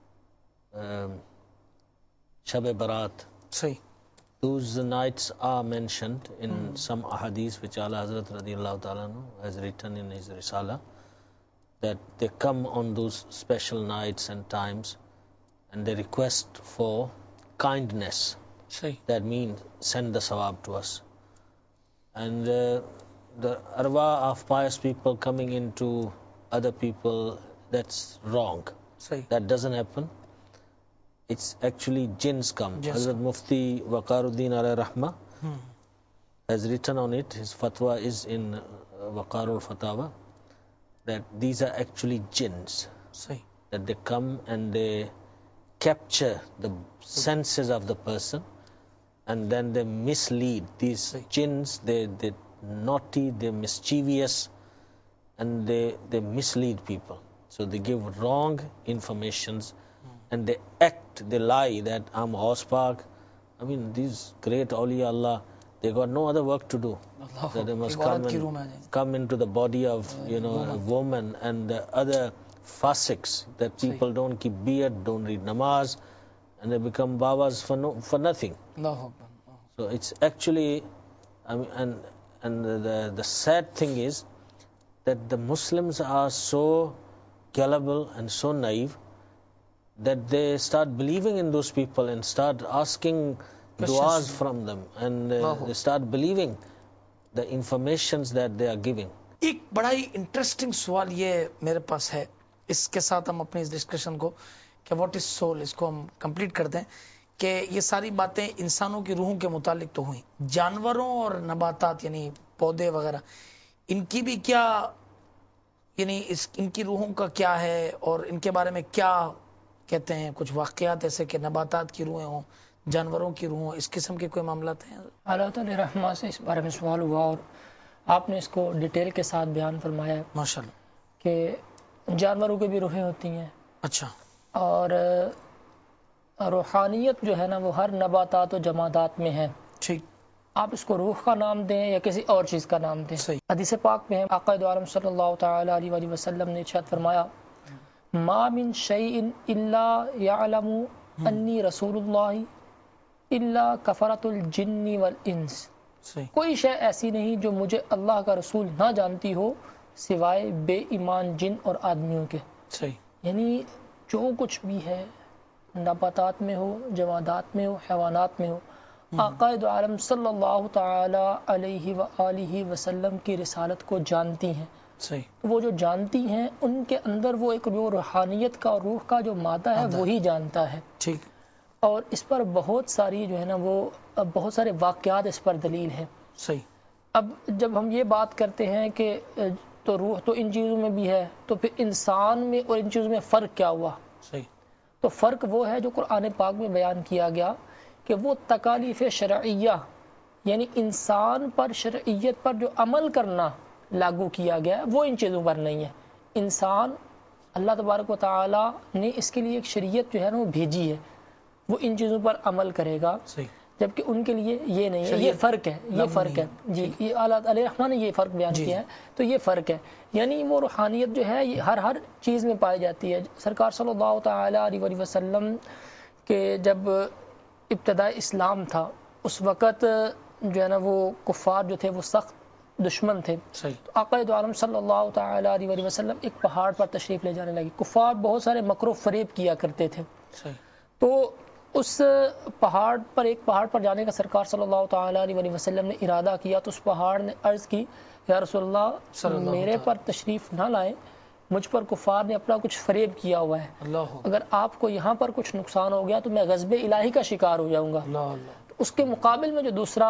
Shab Barat. Those nights are mentioned in some ahadith which Ala Hazrat radiyallahu ta'ala has written in his Risala, that they come on those special nights and times and they request for kindness. That means send the sawab to us. And the arwah of pious people coming into other people, that's wrong. That doesn't happen. it's actually jinns come. Hazrat Mufti Waqaruddin alayhi rahmah has written on it. His fatwa is in Waqarul Fatawa that these are actually jinns. That they come and they capture the senses of the person and then they mislead. These jinns, they're naughty, they're mischievous, and they mislead people. So they give wrong informations and they act, they lie that I'm horseback. I mean, these great awliya Allah, they got no other work to do. That they must come into the body of, a woman, and the other fasiks, that people don't keep beard, don't read namaz, and they become babas for nothing. So it's actually, I mean, and the sad thing is that the Muslims are so gullible and so naive that they start believing in those people and start asking du'as from them, and they start believing the informations that they are giving. ایک بڑا ہی interesting سوال یہ میرے پاس ہے, اس کے ساتھ ہم اپنی اس ڈسکشن کو کہ واٹ از سول, اس کو ہم کمپلیٹ کر دیں کہ یہ ساری باتیں انسانوں کی روحوں کے متعلق تو ہوئیں, جانوروں اور نباتات یعنی پودے وغیرہ, ان کی بھی کیا, یعنی ان کی روحوں کا کیا ہے اور ان کے بارے میں کیا کہتے ہیں؟ کچھ واقعات ایسے کہ نباتات کی روحیں ہوں, جانوروں کی روحوں, اس قسم کے کوئی معاملات ہیں؟ اللہ تعالی رحمہ سے اس بارے میں سوال ہوا اور آپ نے اس کو ڈیٹیل کے ساتھ بیان فرمایا ہے ماشاءاللہ کہ جانوروں کی بھی روحیں ہوتی ہیں. اچھا. اور روحانیت جو ہے نا وہ ہر نباتات و جمادات میں ہے. ٹھیک. آپ اس کو روح کا نام دیں یا کسی اور چیز کا نام دیں. حدیث پاک میں آقا دو عالم صلی اللہ تعالی علیہ وسلم نے ارشاد فرمایا ما من شیء الا یعلم انی رسول اللہ الا کفرۃ الجن والانس. کوئی شے ایسی نہیں جو مجھے اللہ کا رسول نہ جانتی ہو سوائے بے ایمان جن اور آدمیوں کے. یعنی جو کچھ بھی ہے نباتات میں ہو, جمادات میں ہو, حیوانات میں ہو, آقا دو عالم صلی اللہ تعالی علیہ وآلہ وسلم کی رسالت کو جانتی ہیں. وہ جو جانتی ہیں ان کے اندر وہ ایک روحانیت کا اور روح کا جو مادہ ہے وہی جانتا ہے. ٹھیک. اور اس پر بہت ساری جو ہے نا وہ بہت سارے واقعات اس پر دلیل ہے. صحیح. اب جب ہم یہ بات کرتے ہیں کہ تو روح تو ان چیزوں میں بھی ہے, تو پھر انسان میں اور ان چیزوں میں فرق کیا ہوا؟ صحیح. تو فرق وہ ہے جو قرآن پاک میں بیان کیا گیا کہ وہ تکالیف شرعیہ یعنی انسان پر شرعیت پر جو عمل کرنا لاگو کیا گیا ہے وہ ان چیزوں پر نہیں ہے. انسان اللہ تبارک و تعالی نے اس کے لیے ایک شریعت جو ہے نا وہ بھیجی ہے, وہ ان چیزوں پر عمل کرے گا, جبکہ ان کے لیے یہ نہیں ہے. یہ فرق ہے, یہ فرق ہے. جی, یہ اللہ علیہ رحمٰن نے یہ فرق بیان کیا ہے. تو یہ فرق ہے, یعنی وہ روحانیت جو ہے یہ ہر چیز میں پائی جاتی ہے. سرکار صلی اللہ تعالی علیہ وسلم کے جب ابتداء اسلام تھا اس وقت جو ہے نا وہ کفار جو تھے وہ سخت دشمن تھے. تو آقا دو عالم صلی اللہ تعالی علیہ وسلم ایک پہاڑ پر تشریف لے جانے لگے. کفار بہت سارے مکر و فریب کیا کرتے تھے. تو اس پہاڑ پر جانے کا سرکار صلی اللہ تعالی علیہ وسلم نے ارادہ کیا تو اس پہاڑ نے عرض کی یا رسول اللہ میرے پر تشریف نہ لائیں, مجھ پر کفار نے اپنا کچھ فریب کیا ہوا ہے, اگر آپ کو یہاں پر کچھ نقصان ہو گیا تو میں غضب الہی کا شکار ہو جاؤں گا. اس کے مقابل میں جو دوسرا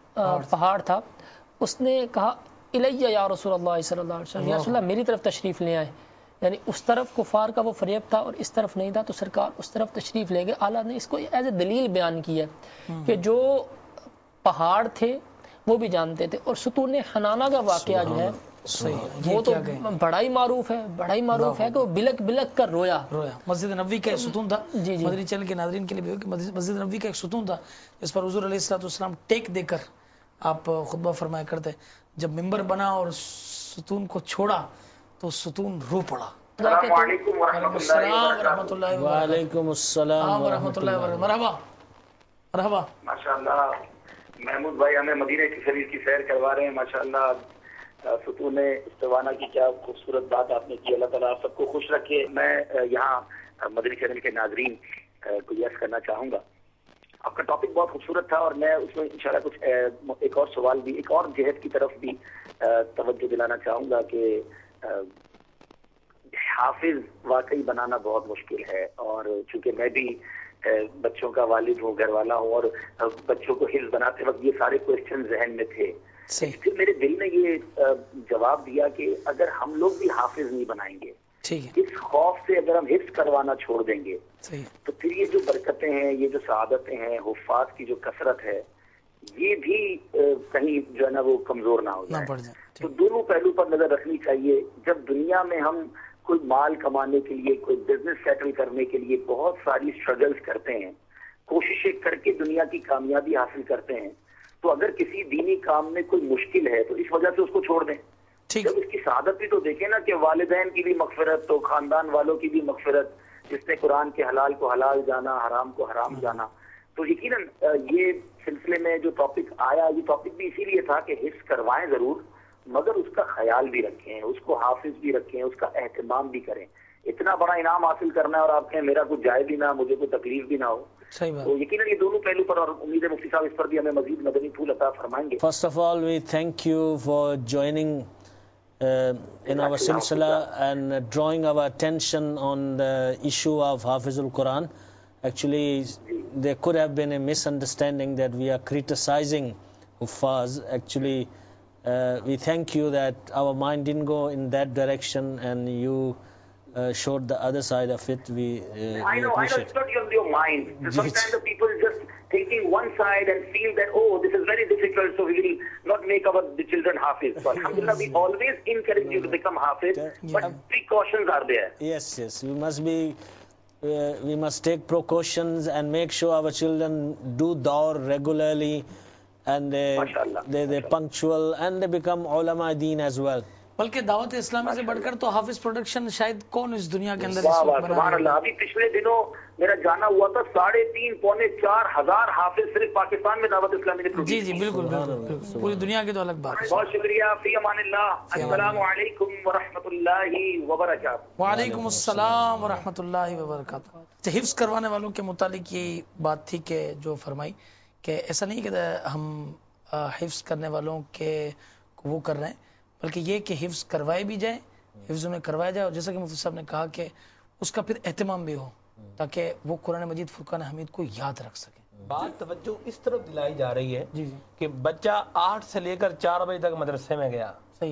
پہاڑ تھا اس نے کہا الیہ یا رسول اللہ صلی اللہ علیہ وسلم, یا رسول اللہ میری طرف تشریف لے آئے. یعنی اس طرف کفار کا وہ فریب تھا اور اس طرف نہیں تھا, تو سرکار اس طرف تشریف لے گئے. اعلیٰ نے اس کو ایز اے دلیل بیان کی ہے کہ جو پہاڑ تھے وہ بھی جانتے تھے. اور ستون حنانہ کا واقعہ جو ہے وہ تو بڑا ہی معروف ہے, بڑا ہی معروف ہے کہ وہ بلک بلک کر رویا. مسجد نبوی کا ایک ستون تھا, مدنی چینل کے ناظرین کے لیے بھی, مسجد نبوی کا ایک ستون تھا جس پر حضور علیہ الصلوۃ والسلام ٹیک دے کر آپ خطبہ فرمایا کرتے. جب ممبر بنا اور ستون کو چھوڑا تو ستون رو پڑا. السلام علیکم ورحمۃ اللہ. وعلیکم السلام ورحمۃ اللہ وبرکاتہ. مرحبا مرحبا. ماشاءاللہ محمود بھائی ہمیں مدینہ کی شریف کی سیر کروا رہے ہیں. ماشاءاللہ ستون استوانہ کی کیا خوبصورت بات آپ نے کی. اللہ تعالیٰ آپ سب کو خوش رکھے. میں یہاں مدنی چینل کے ناظرین کو یس کرنا چاہوں گا. آپ کا ٹاپک بہت خوبصورت تھا اور میں اس میں انشاءاللہ کچھ ایک اور سوال بھی, ایک اور جہت کی طرف بھی توجہ دلانا چاہوں گا کہ حافظ واقعی بنانا بہت مشکل ہے، اور چونکہ میں بھی بچوں کا والد ہوں، گھر والا ہوں، اور بچوں کو حفظ بناتے وقت یہ سارے کوئسچن ذہن میں تھے. پھر میرے دل نے یہ جواب دیا کہ اگر ہم لوگ بھی حافظ نہیں بنائیں گے، اس خوف سے اگر ہم حفظ کروانا چھوڑ دیں گے، تو پھر یہ جو برکتیں ہیں، یہ جو سعادتیں ہیں، حفاظ کی جو کثرت ہے، یہ بھی کہیں جو ہے نا وہ کمزور نہ ہو جائے. تو دونوں پہلو پر نظر رکھنی چاہیے. جب دنیا میں ہم کوئی مال کمانے کے لیے، کوئی بزنس سیٹل کرنے کے لیے بہت ساری اسٹرگلز کرتے ہیں، کوششیں کر کے دنیا کی کامیابی حاصل کرتے ہیں، تو اگر کسی دینی کام میں کوئی مشکل ہے تو اس وجہ سے اس کو چھوڑ دیں. جب اس کی سعادت بھی تو دیکھیں نا، کہ والدین کی بھی مغفرت تو خاندان والوں کی بھی مغفرت، جس نے قرآن کے حلال کو حلال جانا، حرام کو حرام جانا. تو یقیناً یہ سلسلے میں جو ٹاپک آیا، یہ ٹاپک بھی اسی لیے تھا کہ حفظ کروائیں ضرور، مگر اس کا خیال بھی رکھیں، اس کو حافظ بھی رکھیں، اس کا اہتمام بھی کریں. اتنا بڑا انعام حاصل کرنا ہے اور آپ کہیں میرا کچھ جائے بھی نہ، مجھے کوئی تکلیف بھی نہ ہو. تو یقیناً یہ دونوں پہلو پر، اور امید ہے مفتی صاحب اس پر بھی ہمیں مزید مدنی پھول عطا فرمائیں گے. First of all, we thank you for joining in our silsila and drawing our attention on the issue of Hafizul Quran. Actually, there could have been a misunderstanding that we are criticizing Huffaz. Actually, we thank you that our mind didn't go in that direction and you showed the other side of it. We I know, it's not your mind. Sometimes the people just thinking one side and feel that, oh, this is very difficult, so we will not make our children Hafiz. So alhamdulillah, we always encourage you to become Hafiz, but precautions are there. Yes, we must take precautions and make sure our children do dawr regularly, and they're punctual and they become ulama deen as well. بلکہ دعوت اسلامی سے بڑھ کر تو حافظ production شاید کون اس دنیا کے اندر سبحان اللہ. ابھی پچھلے دنوں میرا جانا ہوا تھا 3.5 پونے 4 ہزار حافظ صرف پاکستان میں دعوت اسلامی نے. جی بالکل پوری دنیا کی تو الگ بات ہے. بہت شکریہ. فی امان اللہ. السلام علیکم ورحمۃ اللہ وبرکاتہ. وعلیکم السلام ورحمۃ اللہ وبرکاتہ. حفظ کروانے والوں کے متعلق یہ بات تھی کہ جو فرمائی کہ ایسا نہیں کہ ہم حفظ کرنے والوں کے وہ کر رہے ہیں، بلکہ یہ کہ حفظ کروائے بھی جائیں، حفظ میں کروایا جائے، اور جیسا کہ مفتی صاحب نے کہا کہ اس کا پھر اہتمام بھی ہو تاکہ وہ قرآن مجید فرقان حمید کو یاد رکھ سکے. بات توجہ اس طرف دلائی جا رہی ہے کہ بچہ 8 سے لے کر 4 بجے تک مدرسے میں گیا،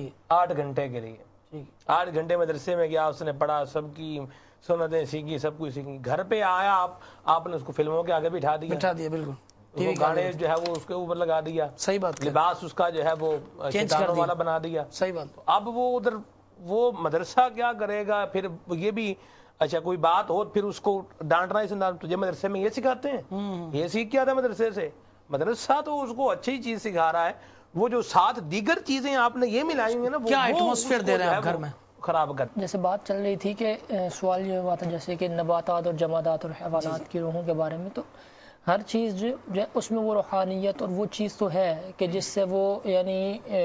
8 گھنٹے کے لیے 8 گھنٹے مدرسے میں گیا، اس نے پڑھا، سب کی سنتیں سیکھی، سب کچھ سیکھی. گھر پہ آیا آپ نے اس کو فلموں کے آگے بٹھا دیا. بالکل گانے جو ہے وہ اس کے اوپر لگا دیا. صحیح بات. لباس اس کا جو ہے وہ ستاروں والا بنا دیا. صحیح بات. اب وہ ادھر وہ مدرسہ کیا کرے گا؟ پھر یہ بھی اچھا کوئی بات ہو پھر اس کو ڈانٹنا ہی سننا. تجھے مدرسے میں یہ سکھاتے ہیں، یہ سیکھ کیا تھا مدرسے سے؟ مدرسہ تو اس کو اچھی چیز سکھا رہا ہے، وہ جو ساتھ دیگر چیزیں آپ نے یہ ملائی ہوئی ہیں نا، کیا ایٹماسفیئر دے رہے ہیں گھر میں خراب کر. جیسے بات چل رہی تھی کہ سوال یہ ہوا تھا جیسے کہ نباتات اور جمادات اور حیوانات کی روحوں کے بارے میں، تو ہر چیز جو اس میں وہ روحانیت اور وہ چیز تو ہے کہ جس سے وہ یعنی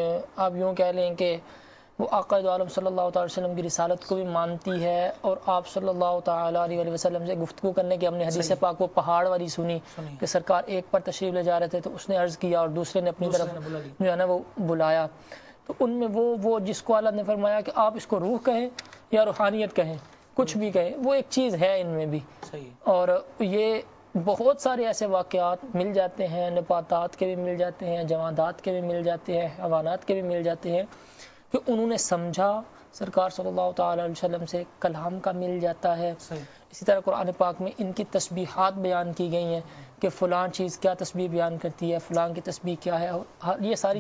آپ یوں کہہ لیں کہ وہ آقا عالم صلی اللہ تعالی وسلم کی رسالت کو بھی مانتی ہے، اور آپ صلی اللہ تعالی علیہ وسلم سے گفتگو کرنے کی ہم نے حدیث پاک وہ پہاڑ والی سنی کہ سرکار ایک پر تشریف لے جا رہے تھے تو اس نے عرض کیا اور دوسرے نے اپنی طرف جو ہے نا وہ بلایا. تو ان میں وہ جس کو اللہ نے فرمایا کہ آپ اس کو روح کہیں یا روحانیت کہیں، کچھ بھی کہیں، وہ ایک چیز ہے ان میں بھی. اور یہ بہت سارے ایسے واقعات مل جاتے ہیں، نباتات کے بھی مل جاتے ہیں، جمادات کے بھی مل جاتے ہیں، حیوانات کے بھی مل جاتے ہیں کہ انہوں نے سمجھا، سرکار صلی اللہ تعالی علیہ وسلم سے کلام کا مل جاتا ہے. اسی طرح قرآن پاک میں ان کی تسبیحات بیان کی گئی ہیں کہ فلاں چیز کیا تسبیح بیان کرتی ہے، فلاں کی تسبیح کیا ہے. یہ ساری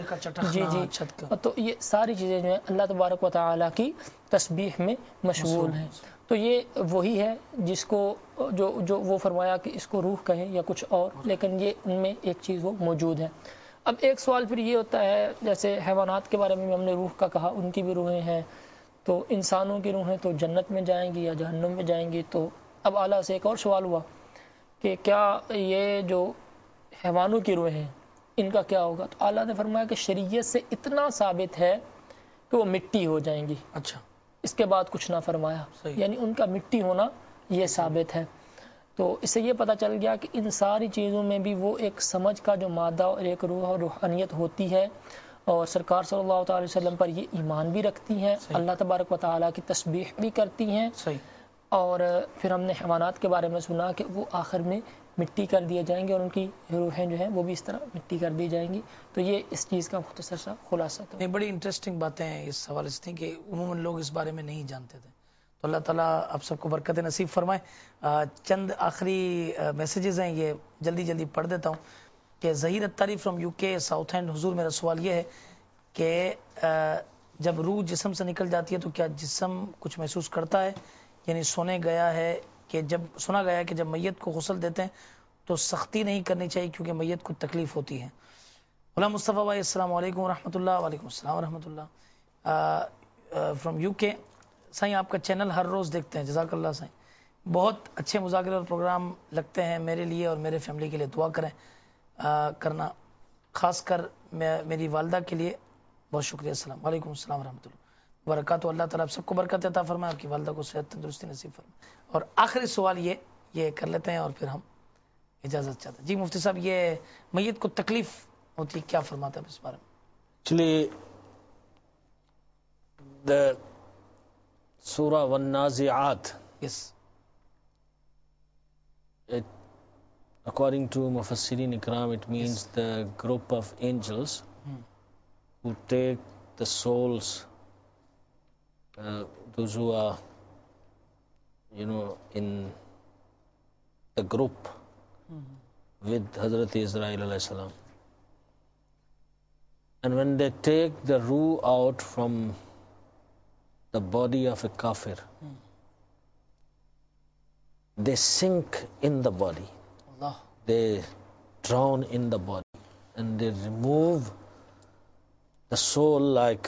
چیزیں تو یہ ساری چیزیں جو ہیں اللہ تبارک و تعالی کی تسبیح میں مشغول ہیں. تو یہ وہی ہے جس کو جو وہ فرمایا کہ اس کو روح کہیں یا کچھ اور، لیکن یہ ان میں ایک چیز وہ موجود ہے. اب ایک سوال پھر یہ ہوتا ہے، جیسے حیوانات کے بارے میں ہم نے روح کا کہا، ان کی بھی روحیں ہیں، تو انسانوں کی روحیں تو جنت میں جائیں گی یا جہنم میں جائیں گی. تو اب اعلیٰ سے ایک اور سوال ہوا کہ کیا یہ جو حیوانوں کی روحیں ہیں ان کا کیا ہوگا؟ تو اعلیٰ نے فرمایا کہ شریعت سے اتنا ثابت ہے کہ وہ مٹی ہو جائیں گی. اچھا، اس کے بعد کچھ نہ فرمایا، یعنی ان کا مٹی ہونا یہ ثابت ہے. تو اس سے یہ پتہ چل گیا کہ ان ساری چیزوں میں بھی وہ ایک سمجھ کا جو مادہ اور ایک روح اور روحانیت ہوتی ہے، اور سرکار صلی اللہ تعالی وسلم پر یہ ایمان بھی رکھتی ہیں, اللہ تبارک و تعالیٰ کی تسبیح بھی کرتی ہیں. اور پھر ہم نے حیوانات کے بارے میں سنا کہ وہ آخر میں مٹی کر دیے جائیں گے اور ان کی روحیں جو ہیں وہ بھی اس طرح مٹی کر دی جائیں گی. تو یہ اس چیز کا مختصر سا خلاصہ تھا. بڑی انٹرسٹنگ باتیں ہیں اس حوالے سے تھیں کہ عموماً لوگ اس بارے میں نہیں جانتے تھے. تو اللہ تعالیٰ آپ سب کو برکت نصیب فرمائے. چند آخری میسیجز ہیں, یہ جلدی جلدی پڑھ دیتا ہوں. کہ ظہیر اتاری from U K Southend. حضور میرا سوال یہ ہے کہ جب روح جسم سے نکل جاتی ہے تو کیا جسم کچھ محسوس کرتا ہے؟ یعنی سنا گیا ہے کہ جب میت کو غسل دیتے ہیں تو سختی نہیں کرنی چاہیے کیونکہ میت کو تکلیف ہوتی ہے. غلام مصطفیٰ بھائی السلام علیکم ورحمۃ اللہ. وعلیکم السلام ورحمۃ اللہ فرام یو کے. سائیں آپ کا چینل ہر روز دیکھتے ہیں, جزاک اللہ سائیں. بہت اچھے مذاکرے اور پروگرام لگتے ہیں. میرے لیے اور میرے فیملی کے لیے دعا کرنا, خاص کر میری والدہ کے لیے. بہت شکریہ. السلام وعلیکم السلام ورحمۃ اللہ وبرکاتہ. اللہ تعالیٰ آپ سب کو برکت عطا فرمائے, آپ کی والدہ کو صحت تندرستی نصیب فرمائے. اور آخری سوال یہ کر لیتے ہیں اور پھر ہم اجازت چاہتے ہیں. جی مفتی صاحب, یہ میت کو تکلیف ہوتی کیا فرماتے ہیں اس بارے میں؟ Actually, the Surah Wan-Nazi'at, yes, according to Mufassirin Ikram, it means the group of angels who take the souls, those who are, in the group with Hazrat Israel alayhi salam. And when they take the ruh out from the body of a kafir, they sink in the body. Allah. They drown in the body and they remove the soul like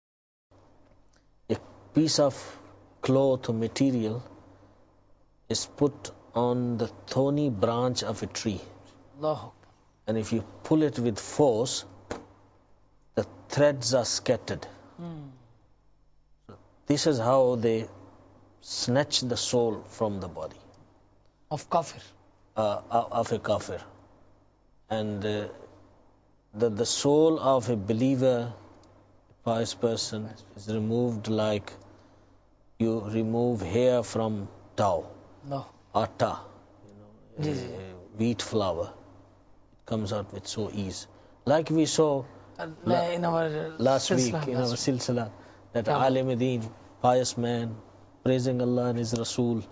a piece of cloth or material is put on the thorny branch of a tree. Allah. And if you pull it with force, the threads are scattered. So this is how they snatch the soul from the body of kafir. Of a kafir. And the soul of a believer, pious person, is removed like you remove hair from dough, atta, wheat flour. It comes out with so ease. Like we saw in our last week in our silsila, that Alim Deen, pious man, praising Allah and His Rasul.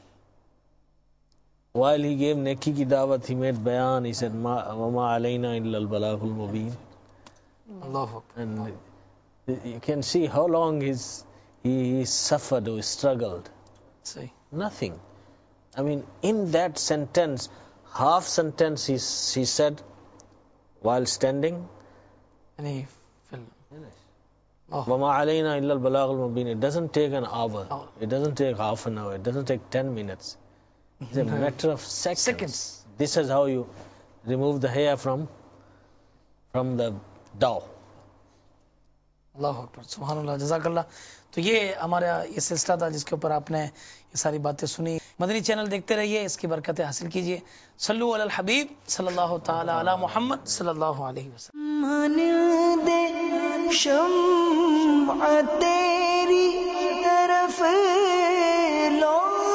While he gave neki ki dawat, he made bayan. He said, "Wama alayna illa al-balagul mubin." And you can see how long he suffered or struggled. Nothing. I mean, in that sentence, half sentence he said while standing. And he fell. Wama alayna illa al-balagul mubin. It doesn't take an hour. It doesn't take half an hour. It doesn't take 10 minutes. It's a matter of seconds. This is how you remove the hair from the dough. اللہ اکبر, سبحان اللہ, جزاک اللہ. تو یہ ہمارا یہ سلسلہ تھا جس کے اوپر آپ نے یہ ساری باتیں سنی. مدنی چینل دیکھتے رہیے, اس کی برکتیں حاصل کیجیے. صلو علی الحبیب صلی اللہ تعالی علی محمد صلی اللہ علیہ وسلم. من دے شمع تیری طرف لو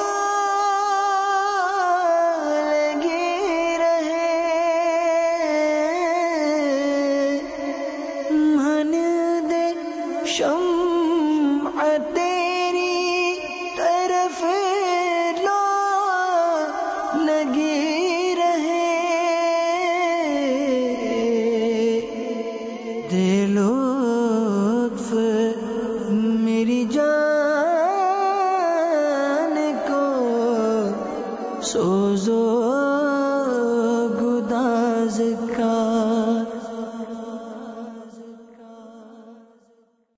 شمع تیری طرف لو لگی رہے, دے لطف میری جان کو سوزو